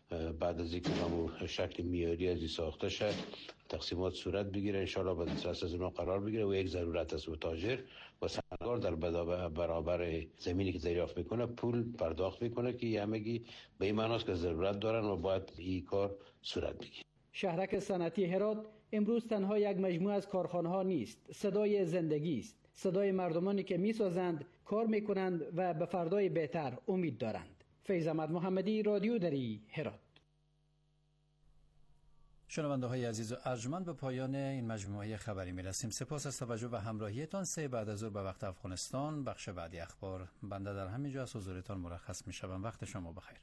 بعد از اینکه همون شکل معیاری از این ساخته شد تقسیمات صورت بگیره، انشالله به دسترس از اونها قرار بگیره و یک ضرورت است و تاجر و صنعتکار در برابر زمینی که دریافت میکنه پول پرداخت میکنه که همگی به این معناست که ضرورت دارن و باید این کار صورت بگیره. شهرک صنعتی هرات امروز تنها یک مجموعه از کارخانه‌ها نیست، صدای زندگی است، صدای مردمانی که میسازند، کار میکنند و به فردای بهتر امید دارند. فیض احمد محمدی، رادیو دری، هرات. شنونده های عزیز و ارجمند، به پایان این مجموعه خبری میرسیم. سپاس از توجه و همراهیتان. 3 بعد از ظهر به وقت افغانستان، بخش بعدی اخبار. بنده در همین جا از حضورتان مرخص میشوم. وقت شما بخیر.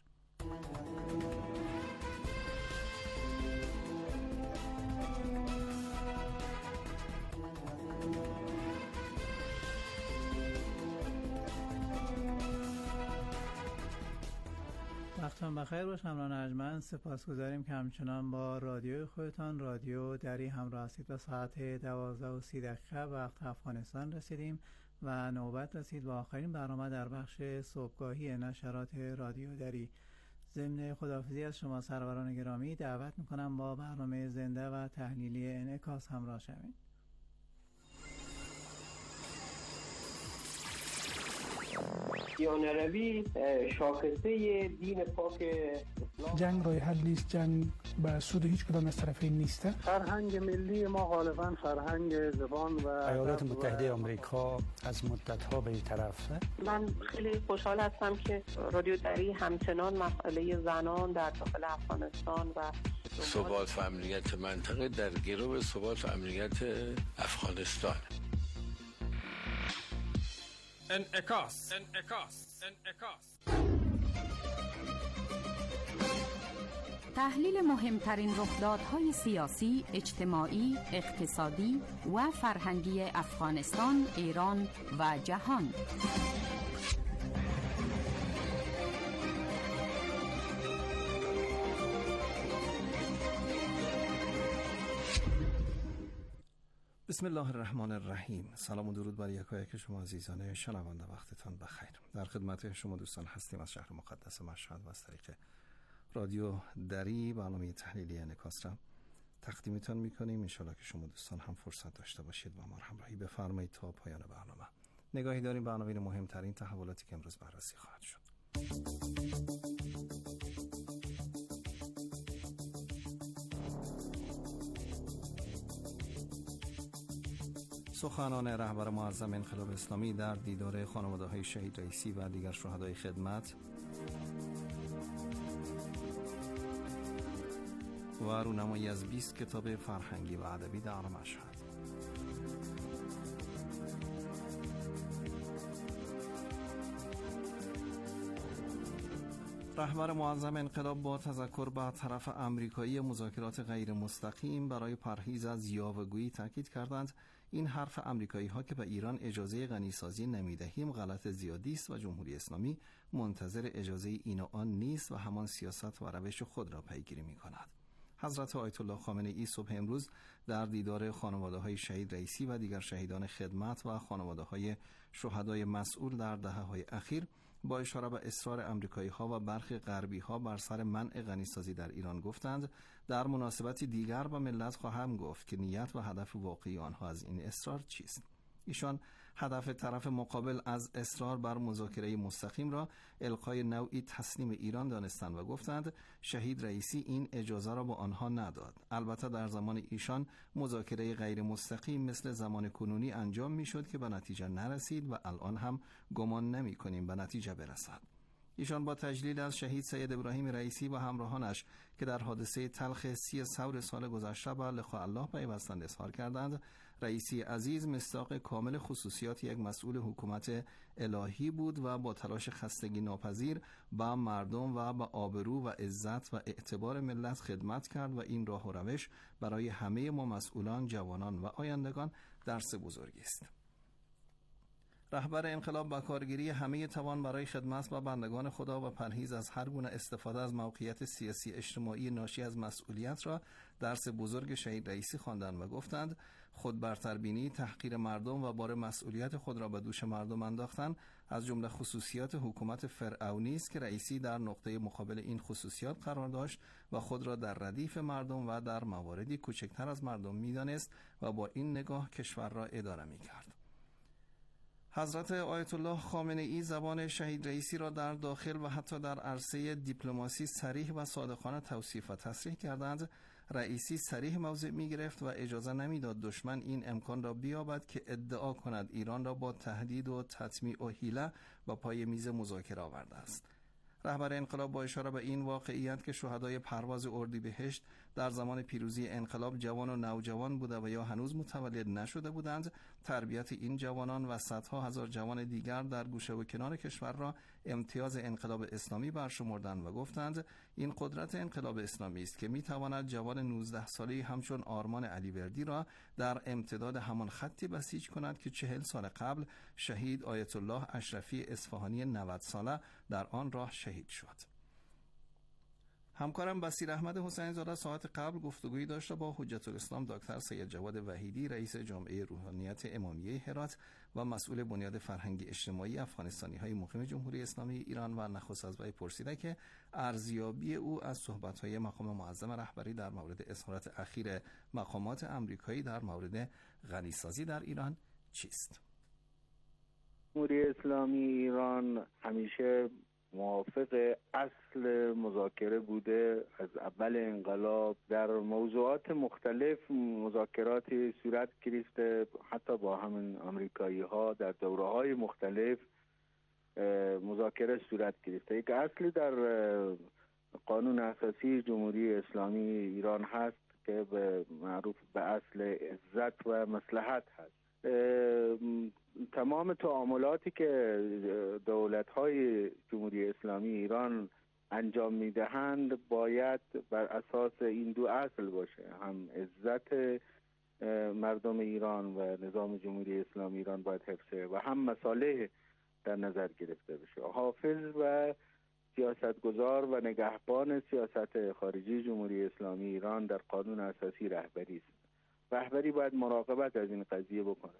وقتتون بخیر باش همراهان ارجمند. سپاسگزاریم که همچنان با رادیوی خودتان رادیو دری همراه هستید. به ساعت 12:30 وقت افغانستان رسیدیم و نوبت رسید به آخرین برنامه در بخش صبحگاهی نشرات رادیو دری. ضمن خداحافظی از شما سروران گرامی دعوت میکنم با برنامه زنده و تحلیلی انعکاس همراه شوید. دیانروی شاخصه دین پاک اسلام. جنگ راه حل نیست، جنگ به سود هیچ کدام از طرفین نیست. فرهنگ ملی ما غالبا فرهنگ زبان و ایالات متحده آمریکا از مدت‌ها به این طرفه. من خیلی خوشحال هستم که رادیو دری همچنان مسئله زنان در داخل افغانستان و ثبات و امنیت منطقه در گرو ثبات و امنیت افغانستان. انعکاس. تحلیل مهمترین رخدادهای سیاسی، اجتماعی، اقتصادی و فرهنگی افغانستان، ایران و جهان. بسم الله الرحمن الرحیم. سلام و درود بر یکایک شما عزیزان شنونده، وقتتان بخیر. در خدمت شما دوستان هستیم از شهر مقدس مشهد و از طریق رادیو دری برنامه تحلیلی انعکاس را تقدیمتان میکنیم. انشاءالله که شما دوستان هم فرصت داشته باشید و ما همراهی بفرمایید تا پایان برنامه. نگاهی داریم برنامه مهمترین تحولاتی که امروز بررسی خواهد شد. سخنان رهبر معظم انقلاب اسلامی در دیدار خانواده‌های شهید رئیسی و دیگر شهدای خدمت و رونمایی از 20 کتاب فرهنگی و ادبی در مشهد. رهبر معظم انقلاب با تذکر به طرف آمریکایی مذاکرات غیر مستقیم برای پرهیز از یاوه‌گویی تاکید کردند این حرف آمریکایی ها که به ایران اجازه غنیسازی نمیدهیم غلط زیادی است و جمهوری اسلامی منتظر اجازه این و آن نیست و همان سیاست و روش خود را پیگیری می کند. حضرت آیت الله خامنه ای صبح امروز در دیدار خانواده‌های شهید رئیسی و دیگر شهیدان خدمت و خانواده‌های شهدای مسئول در دهه‌های اخیر با اشاره به اصرار آمریکایی‌ها و برخی غربی‌ها بر سر منع غنیسازی در ایران گفتند در مناسبتی دیگر با ملت خواهم گفت که نیت و هدف واقعی آنها از این اصرار چیست. ایشان هدف طرف مقابل از اصرار بر مذاکره مستقیم را القای نوعی تسلیم ایران دانستند و گفتند شهید رئیسی این اجازه را با آنها نداد. البته در زمان ایشان مذاکره غیر مستقیم مثل زمان کنونی انجام میشد که به نتیجه نرسید و الان هم گمان نمی کنیم به نتیجه برسد. ایشان با تجلیل از شهید سید ابراهیم رئیسی و همراهانش که در حادثه تلخ 30 ثور سال گذشته به لقاء الله پیوستند اظهار کردند رئیسی عزیز مصداق کامل خصوصیات یک مسئول حکومت الهی بود و با تلاش خستگی ناپذیر با مردم و با آبرو و عزت و اعتبار ملت خدمت کرد و این راه و روش برای همه ما مسئولان، جوانان و آیندگان درس بزرگی است. رهبر انقلاب با کارگیری همه توان برای خدمت به بندگان خدا و پرهیز از هر گونه استفاده از موقعیت سیاسی اجتماعی ناشی از مسئولیت را درس بزرگ شهید رئیسی خواندند و گفتند خودبرتربینی، تحقیر مردم و بار مسئولیت خود را به دوش مردم انداختن از جمله خصوصیات حکومت فرعونی است که رئیسی در نقطه مقابل این خصوصیات قرار داشت و خود را در ردیف مردم و در مواردی کوچکتر از مردم می‌دانست و با این نگاه کشور را اداره می‌کرد. حضرت آیت الله خامنه ای زبان شهید رئیسی را در داخل و حتی در عرصه دیپلماسی صریح و صادقانه توصیف و تصریح کردند. رئیسی صریح موضع می گرفت و اجازه نمیداد دشمن این امکان را بیابد که ادعا کند ایران را با تهدید و تطمیع و حیله با پای میز مذاکره آورده است. رهبر انقلاب با اشاره به این واقعیت که شهدای پرواز اردیبهشت در زمان پیروزی انقلاب جوان و نوجوان بوده و یا هنوز متولد نشده بودند، تربیت این جوانان و صدها هزار جوان دیگر در گوشه و کنار کشور را امتیاز انقلاب اسلامی برشمردند و گفتند این قدرت انقلاب اسلامی است که میتواند جوان 19 ساله‌ای همچون آرمان علیوردی را در امتداد همان خطی بسیج کند که 40 سال قبل شهید آیت الله اشرفی اصفهانی 90 ساله در آن راه شهید شد. همکارم بصیر احمد حسین زاده ساعت قبل گفتگویی داشته با حجت الاسلام دکتر سید جواد وحیدی رئیس جامعه روحانیت امامیه هرات و مسئول بنیاد فرهنگی اجتماعی افغانستانی‌های مقیم جمهوری اسلامی ایران و نخست از وی پرسیده که ارزیابی او از صحبت‌های مقام معظم رهبری در مورد اظهارات اخیر مقامات آمریکایی در مورد غنیسازی در ایران چیست؟ جمهوری اسلامی ایران همیشه موافق اصل مذاکره بوده. از اول انقلاب در موضوعات مختلف مذاکراتی صورت گرفته، حتی با همین آمریکایی ها در دوره های مختلف مذاکره صورت گرفته. یک اصلی در قانون اساسی جمهوری اسلامی ایران هست که معروف به اصل عزت و مصلحت هست. تمام تعاملاتی که دولت‌های جمهوری اسلامی ایران انجام می‌دهند باید بر اساس این دو اصل باشه، هم عزت مردم ایران و نظام جمهوری اسلامی ایران باید حفظ و هم مصالح در نظر گرفته بشه. حافظ و سیاستگزار و نگهبان سیاست خارجی جمهوری اسلامی ایران در قانون اساسی رهبری است. رهبری باید مراقبت از این قضیه بکنه.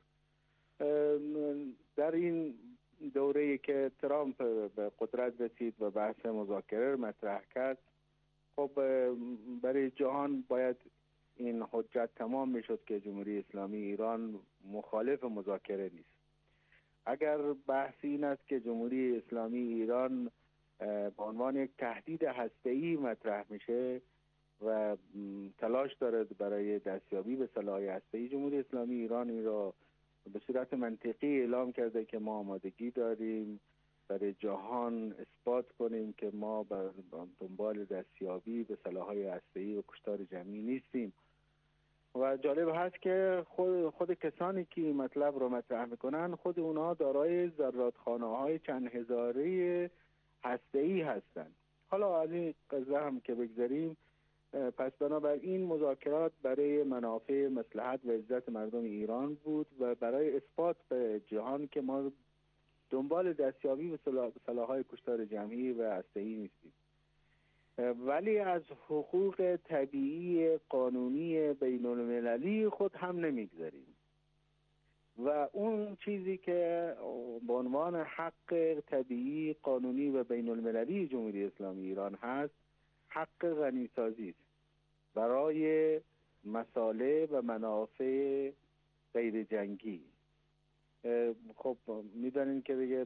در این دوره‌ای که ترامپ به قدرت رسید و بحث مذاکره مطرح کرد، خب برای جهان باید این حجت تمام میشد که جمهوری اسلامی ایران مخالف مذاکره نیست. اگر بحث این است که جمهوری اسلامی ایران به عنوان یک تهدید هسته‌ای مطرح میشه و تلاش دارد برای دستیابی به سلاح هسته‌ای، جمهوری اسلامی ایران این را به صورت منطقی اعلام کرده که ما آمادگی داریم برای جهان اثبات کنیم که ما بر دنبال دستیابی به سلاح‌های هسته‌ای و کشتار جمعی نیستیم. و جالب هست که خود کسانی که این مطلب رو مطرح میکنن خود اونها دارای زرادخانه‌های چند هزاره هسته‌ای هستند. حالا از این قضیه هم که بگذاریم، پس بنابراین مذاکرات برای منافع مصلحت و عزت مردم ایران بود و برای اثبات به جهان که ما دنبال دستیابی به سلاح‌های کشتار جمعی و هسته‌ای نیستیم، ولی از حقوق طبیعی قانونی بین المللی خود هم نمیگذاریم. و اون چیزی که به عنوان حق طبیعی قانونی و بین المللی جمهوری اسلامی ایران هست، حق غنیسازی است برای مصالح و منافع غیر جنگی. خب میدونین که دیگه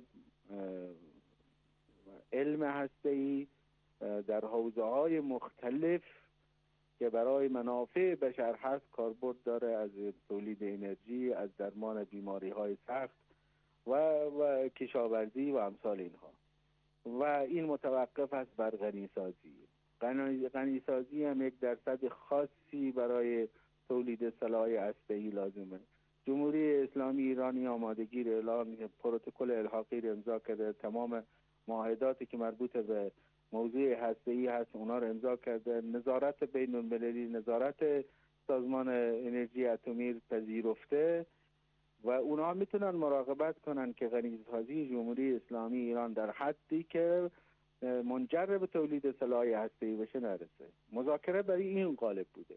علم هسته‌ای در حوزه‌های مختلف که برای منافع بشر هست کاربرد داره، از تولید انرژی، از درمان بیماری‌های سخت و کشاورزی و امثال اینها، و این متوقف است بر غنیسازی. غنیسازی هم یک درصد خاصی برای تولید سلاح هسته‌ای لازمه. جمهوری اسلامی ایرانی آمادگی را اعلام، پروتکل الحاقی را امضا کرده، تمام معاهداتی که مربوط به موضوع هسته‌ای هست اونا رو امضا کرده، نظارت بین المللی، نظارت سازمان انرژی اتمی پذیرفته و اونها میتونن مراقبت کنن که غنیسازی جمهوری اسلامی ایران در حدی که منجر به تولید سلاح هسته‌ای بشه نرسه. مذاکره برای این قالب بوده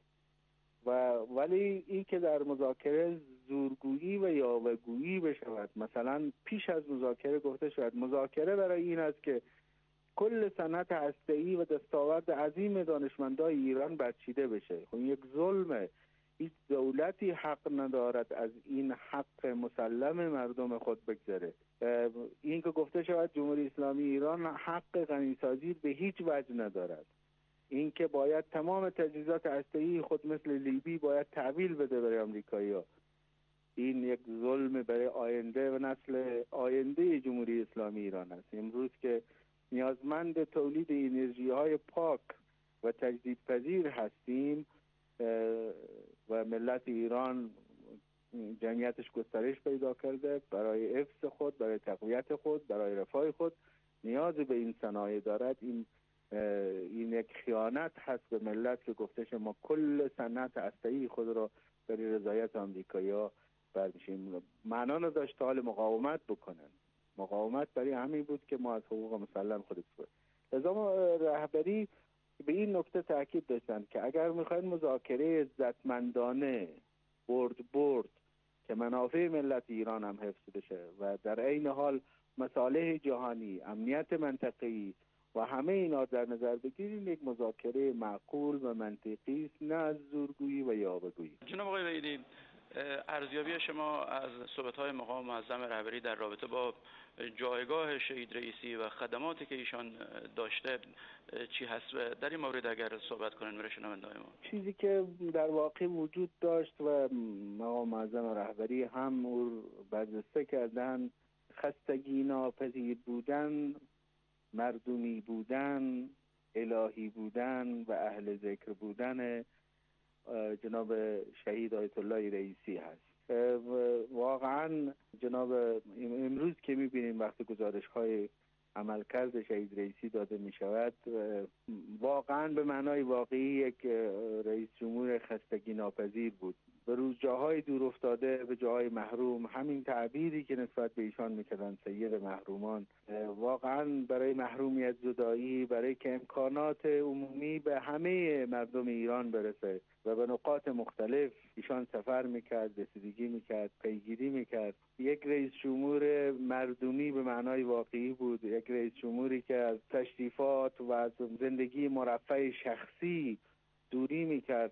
ولی این که در مذاکره زورگویی و یاوه‌گویی بشود، مثلا پیش از مذاکره گفته شود مذاکره برای این است که کل صنعت هسته‌ای و دستاورد عظیم دانشمندان ایران برچیده بشه. خب یک ظلمه. هیچ دولتی حق ندارد از این حق مسلم مردم خود بگذره. این که گفته شود جمهوری اسلامی ایران حق غنیسازی به هیچ وجه ندارد. این که باید تمام تجهیزات هسته‌ای خود مثل لیبی باید تحویل بده برای آمریکایی‌ها، این یک ظلم برای آینده و نسل آینده جمهوری اسلامی ایران است. امروز که نیازمند تولید انرژی‌های پاک و تجدیدپذیر هستیم و ملت ایران جمعیتش گسترش پیدا کرده، برای حفظ خود، برای تقویت خود، برای رفاه خود نیاز به این صنایع دارد. این یک خیانت هست به ملت که گفتش ما کل صنعت هسته‌ای خود را برای رضایت آمریکایی‌ها برمی‌شیم. معنا نداشت حال مقاومت بکنن. مقاومت برای همین بود که ما از حقوق مسلم خود استفاده. لذا رهبری به این نکته تاکید داشتن که اگر می‌خواید مذاکره عزتمندانه برد که منافع ملت ایران هم حفظ بشه و در عین حال مصالح جهانی، امنیت منطقه‌ای و همه اینا در نظر بگیریم، یک مذاکره معقول و منطقی است، نه از زورگویی و یاوه‌گویی. جناب آقای وحیدی، ارزیابی شما از صحبت‌های مقام معظم رهبری در رابطه با جایگاه شهید رئیسی و خدماتی که ایشان داشته چی هست؟ در این مورد اگر صحبت کنین برای شنونده‌های ما. چیزی که در واقع وجود داشت و مقام معظم رهبری هم برجسته کردن، خستگی ناپذیر بودن، مردمی بودن، الهی بودن و اهل ذکر بودن جناب شهید آیت الله رئیسی هست. واقعا جناب امروز که میبینیم وقتی گزارش‌های عملکرد شهید رئیسی داده میشود، واقعا به معنای واقعی یک رئیس جمهور خستگی ناپذیر بود. به روز جاهای دور افتاده، به جاهای محروم، همین تعبیری که نسبت به ایشان میکردن سید محرومان، واقعا برای محرومیت زدایی، برای که امکانات عمومی به همه مردم ایران برسه و به نقاط مختلف ایشان سفر میکرد، رسیدگی میکرد، پیگیری میکرد. یک رئیس جمهور مردمی به معنای واقعی بود، یک رئیس جمهوری که از تشریفات و از زندگی مرفه شخصی دوری میکرد.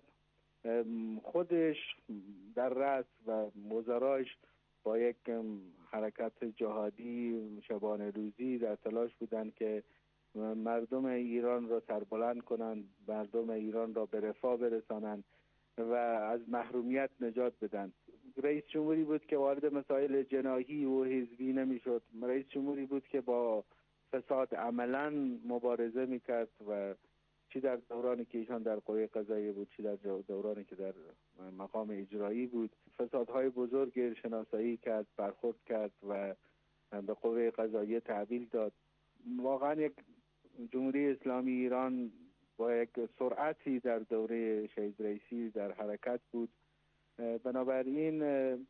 خودش در رأس و وزرایش با یک حرکت جهادی شبانه روزی در تلاش بودند که مردم ایران را سربلند کنند، مردم ایران را به رفاه برسانند و از محرومیت نجات بدن. رئیس جمهوری بود که وارد مسائل جناحی و حزبی نمیشد. رئیس جمهوری بود که با فساد عملا مبارزه میکرد و چی در دورانی که ایشان در قوه قضاییه بود، چی در دورانی که در مقام اجرایی بود، فسادهای بزرگ شناسایی کرد، برخورد کرد و به قوه قضاییه تحویل داد. واقعا یک جمهوری اسلامی ایران با یک سرعتی در دوره شهید رئیسی در حرکت بود. بنابراین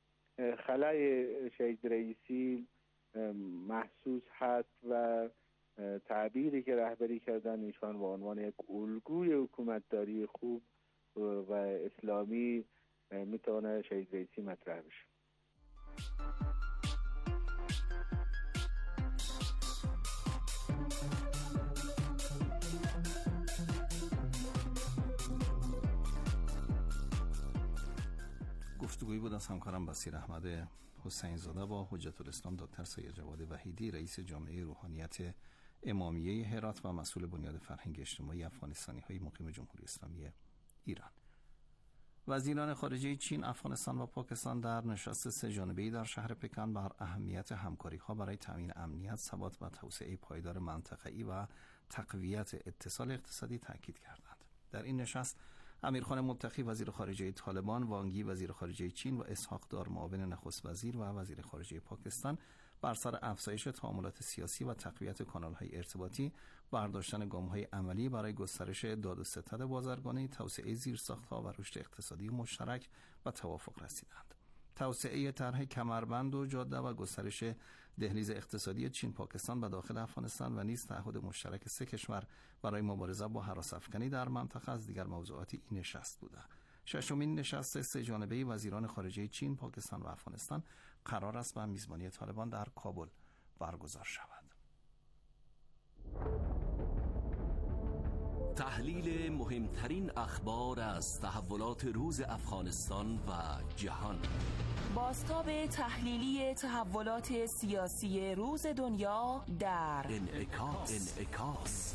خلای شهید رئیسی محسوس هست و تعبیری که رهبری کردن ایشان به عنوان یک الگوی حکومتداری خوب و اسلامی میتونه شهید رئیسی مطرح بشه. گفتگویی بود از همکارم بصیر احمد حسین زاده با حجت الاسلام دکتر سید جواد وحیدی، رئیس جامعه روحانیت امامیه هرات و مسئول بنیاد فرهنگ اجتماعی افغانستانی‌های مقیم جمهوری اسلامی ایران. وزیران خارجه چین، افغانستان و پاکستان در نشست سه جانبه‌ای در شهر پکن بر اهمیت همکاری‌ها برای تامین امنیت، ثبات و توسعه پایدار منطقه‌ای و تقویت اتصال اقتصادی تاکید کردند. در این نشست امیرخان متقی وزیر خارجه طالبان، وانگ یی وزیر خارجه چین و اسحاق دار معاون نخست وزیر و وزیر خارجه پاکستان بر سر افزایش تعاملات سیاسی و تقویت کانال‌های ارتباطی، برداشتن گام‌های عملی برای گسترش داد و ستد بازرگانی، توسعه زیرساخت‌ها و رشد اقتصادی مشترک و توافق رسیدند. توسعه طرح کمربند و جاده و گسترش دهلیز اقتصادی چین پاکستان به داخل افغانستان و نیز تعهد مشترک سه کشور برای مبارزه با هراس‌افکنی در منطقه از دیگر موضوعات این نشست بوده. ششمین نشست سه جانبه وزیران خارجه چین، پاکستان و افغانستان قرار است به میزبانی طالبان در کابل برگزار شود. تحلیل مهمترین اخبار از تحولات روز افغانستان و جهان. بازتاب تحلیلی تحولات سیاسی روز دنیا در انعکاس.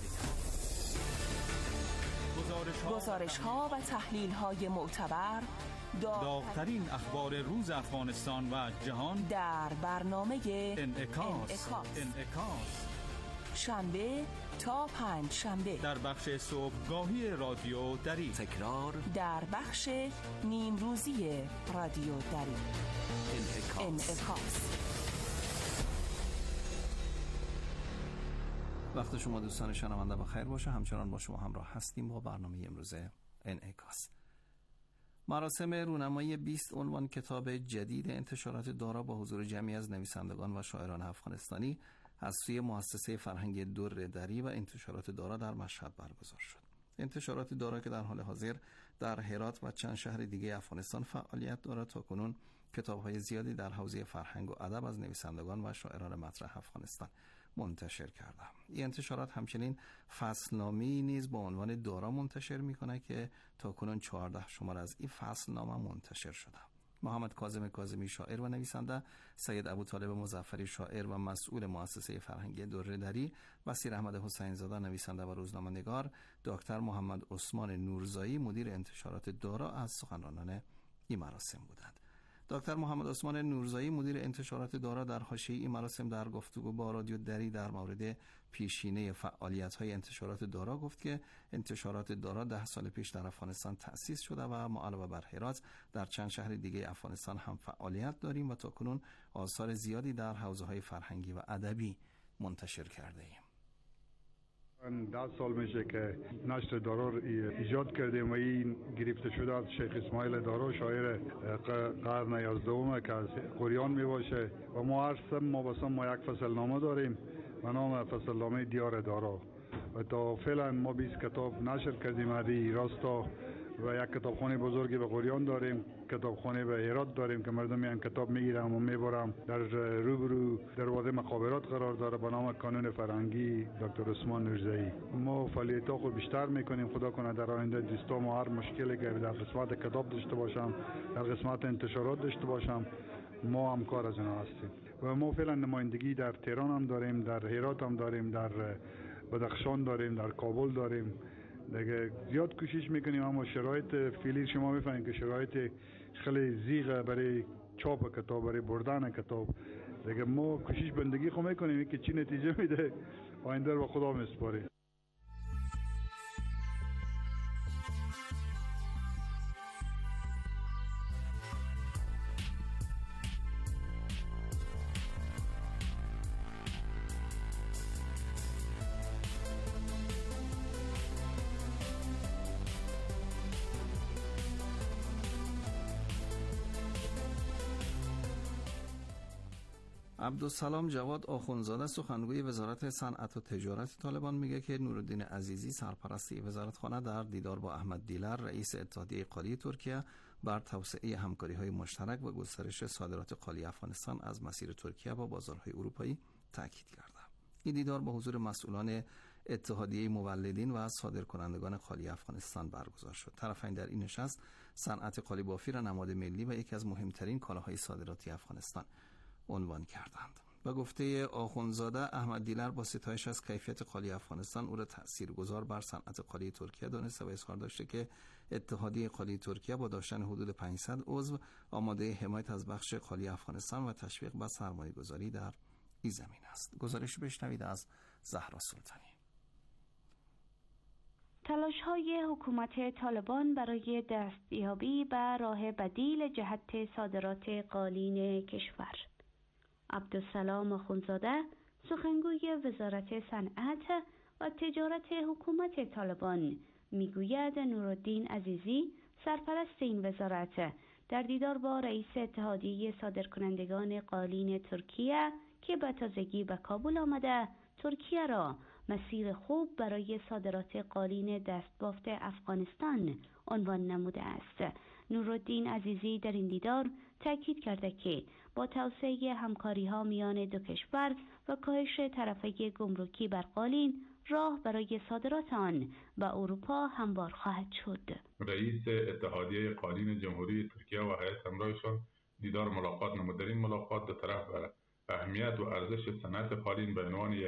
گزارش‌ها و تحلیل‌های معتبر، داغ‌ترین اخبار روز افغانستان و جهان در برنامه انعکاس. شنبه تا پنج شنبه در بخش صبحگاهی رادیو دری، تکرار در بخش نیمروزی رادیو دری. انعکاس. وقت شما دوستان شنونده بخیر باشه. همچنان با شما همراه هستیم با برنامه امروز انعکاس. مراسم رونمایی 20 عنوان کتاب جدید انتشارات دارا با حضور جمعی از نویسندگان و شاعران افغانستانی از سوی مؤسسه فرهنگ در دری و انتشارات دارا در مشهد برگزار شد. انتشارات دارا که در حال حاضر در هرات و چند شهر دیگه افغانستان فعالیت دارد، تاکنون کتاب‌های زیادی در حوزه فرهنگ و ادب از نویسندگان و شاعران مطرح افغانستان منتشر کرده. این انتشارات همچنین فصلنامه‌ای نیز با عنوان دارا منتشر می‌کنه که تاکنون 14 شماره از این فصلنامه منتشر شده. محمد کاظم کاظمی شاعر و نویسنده، سید ابوطالب مظفری شاعر و مسئول مؤسسه فرهنگی در دری، بصیر احمد حسین زاده نویسنده و روزنامه‌نگار، دکتر محمد عثمان نورزایی مدیر انتشارات دارا از سخنرانان این مراسم بودند. دکتر محمد عثمان نورزایی مدیر انتشارات دارا در حاشیه این مراسم در گفتگو با رادیو دری در مورد پیشینه فعالیت‌های انتشارات دارا گفت که انتشارات دارا 10 سال پیش در افغانستان تأسیس شده و ما علاوه بر هرات در چند شهر دیگه افغانستان هم فعالیت داریم و تاکنون آثار زیادی در حوزه‌های فرهنگی و ادبی منتشر کرده ایم. 10 سال میشه که نشر دارا ایجاد کردیم و این گرفته شده از شیخ اسماعیل دارا، شاعر قرن 11 که از قریان میباشه و ما هر سه مابسم ما یک فصل نامه داریم و نام فصل نامه دیار دارا و تا فعلا ما 20 کتاب نشر کردیم. عادی راستا و یک کتابخانه بزرگی به قریان داریم، کتابخانه به هرات داریم که مردم میان کتاب میگیرن و میبرن. در روبرو دروازه مخابرات قرار داره به نام کانون فرهنگی دکتر عثمان نورزایی. ما فعالیت‌ها خود بیشتر میکنیم. خدا کنه در آینده دوستان ما هر مشکلی که در قسمت کتاب داشته باشم، در قسمت انتشارات داشته باشم، ما همکار از اینا هستیم. و ما فعلا نمایندگی در تهران هم داریم، در هرات هم داریم، در بدخشان داریم، در کابل داریم. دیگه زیاد کوشش میکنیم، اما شرایط فعلی شما میفهمید که شرایط خیلی زیغه برای چاپ کتاب، برای بردن کتاب. دیگه ما کوشش بندگی خو میکنیم که چی نتیجه میده آینده رو به خدا میسپاریم. عبدالسلام جواد آخونزاده سخنگوی وزارت صنعت و تجارت طالبان میگه که نورالدین عزیزی سرپرست وزارتخانه در دیدار با احمد دیلر رئیس اتحادیه قالی ترکیه بر توسعه همکاری‌های مشترک و گسترش صادرات قالی افغانستان از مسیر ترکیه با بازارهای اروپایی تاکید کرده. این دیدار با حضور مسئولان اتحادیه مولدین و صادرکنندگان قالی افغانستان برگزار شد. طرفین در این نشست صنعت قالی بافی را نماد ملی و یکی از مهمترین کالاهای صادراتی افغانستان عنوان کردند. به گفته آخونزاده، احمد دیلر با ستایش از کیفیت قالی افغانستان او را تاثیرگذار بر صنعت قالی ترکیه دانسته و اظهار داشته که اتحادیه قالی ترکیه با داشتن حدود 500 عضو آماده حمایت از بخش قالی افغانستان و تشویق به سرمایه‌گذاری در این زمین است. گزارش بشنوید از زهرا سلطانی. تلاش‌های حکومت طالبان برای دستیابی به راه بدیل جهت صادرات قالین کشور. عبدالسلام آخونزاده سخنگوی وزارت صنعت و تجارت حکومت طالبان میگوید نورالدین عزیزی سرپرست این وزارت در دیدار با رئیس اتحادیه صادرکنندگان قالین ترکیه که به تازگی به کابل آمده، ترکیه را مسیر خوب برای صادرات قالین دستبافت افغانستان عنوان نموده است. نورالدین عزیزی در این دیدار تاکید کرده که با توسعه همکاری‌ها میان دو کشور و کاهش طرفه گمرکی بر قالین، راه برای صادرات آن به اروپا هموار خواهد شد. رئیس اتحادیه قالین جمهوری ترکیه و هیئت همراهشان دیدار ملاقات نمود. در این ملاقات دو طرف بر اهمیت و ارزش صنعت قالین به عنوان یک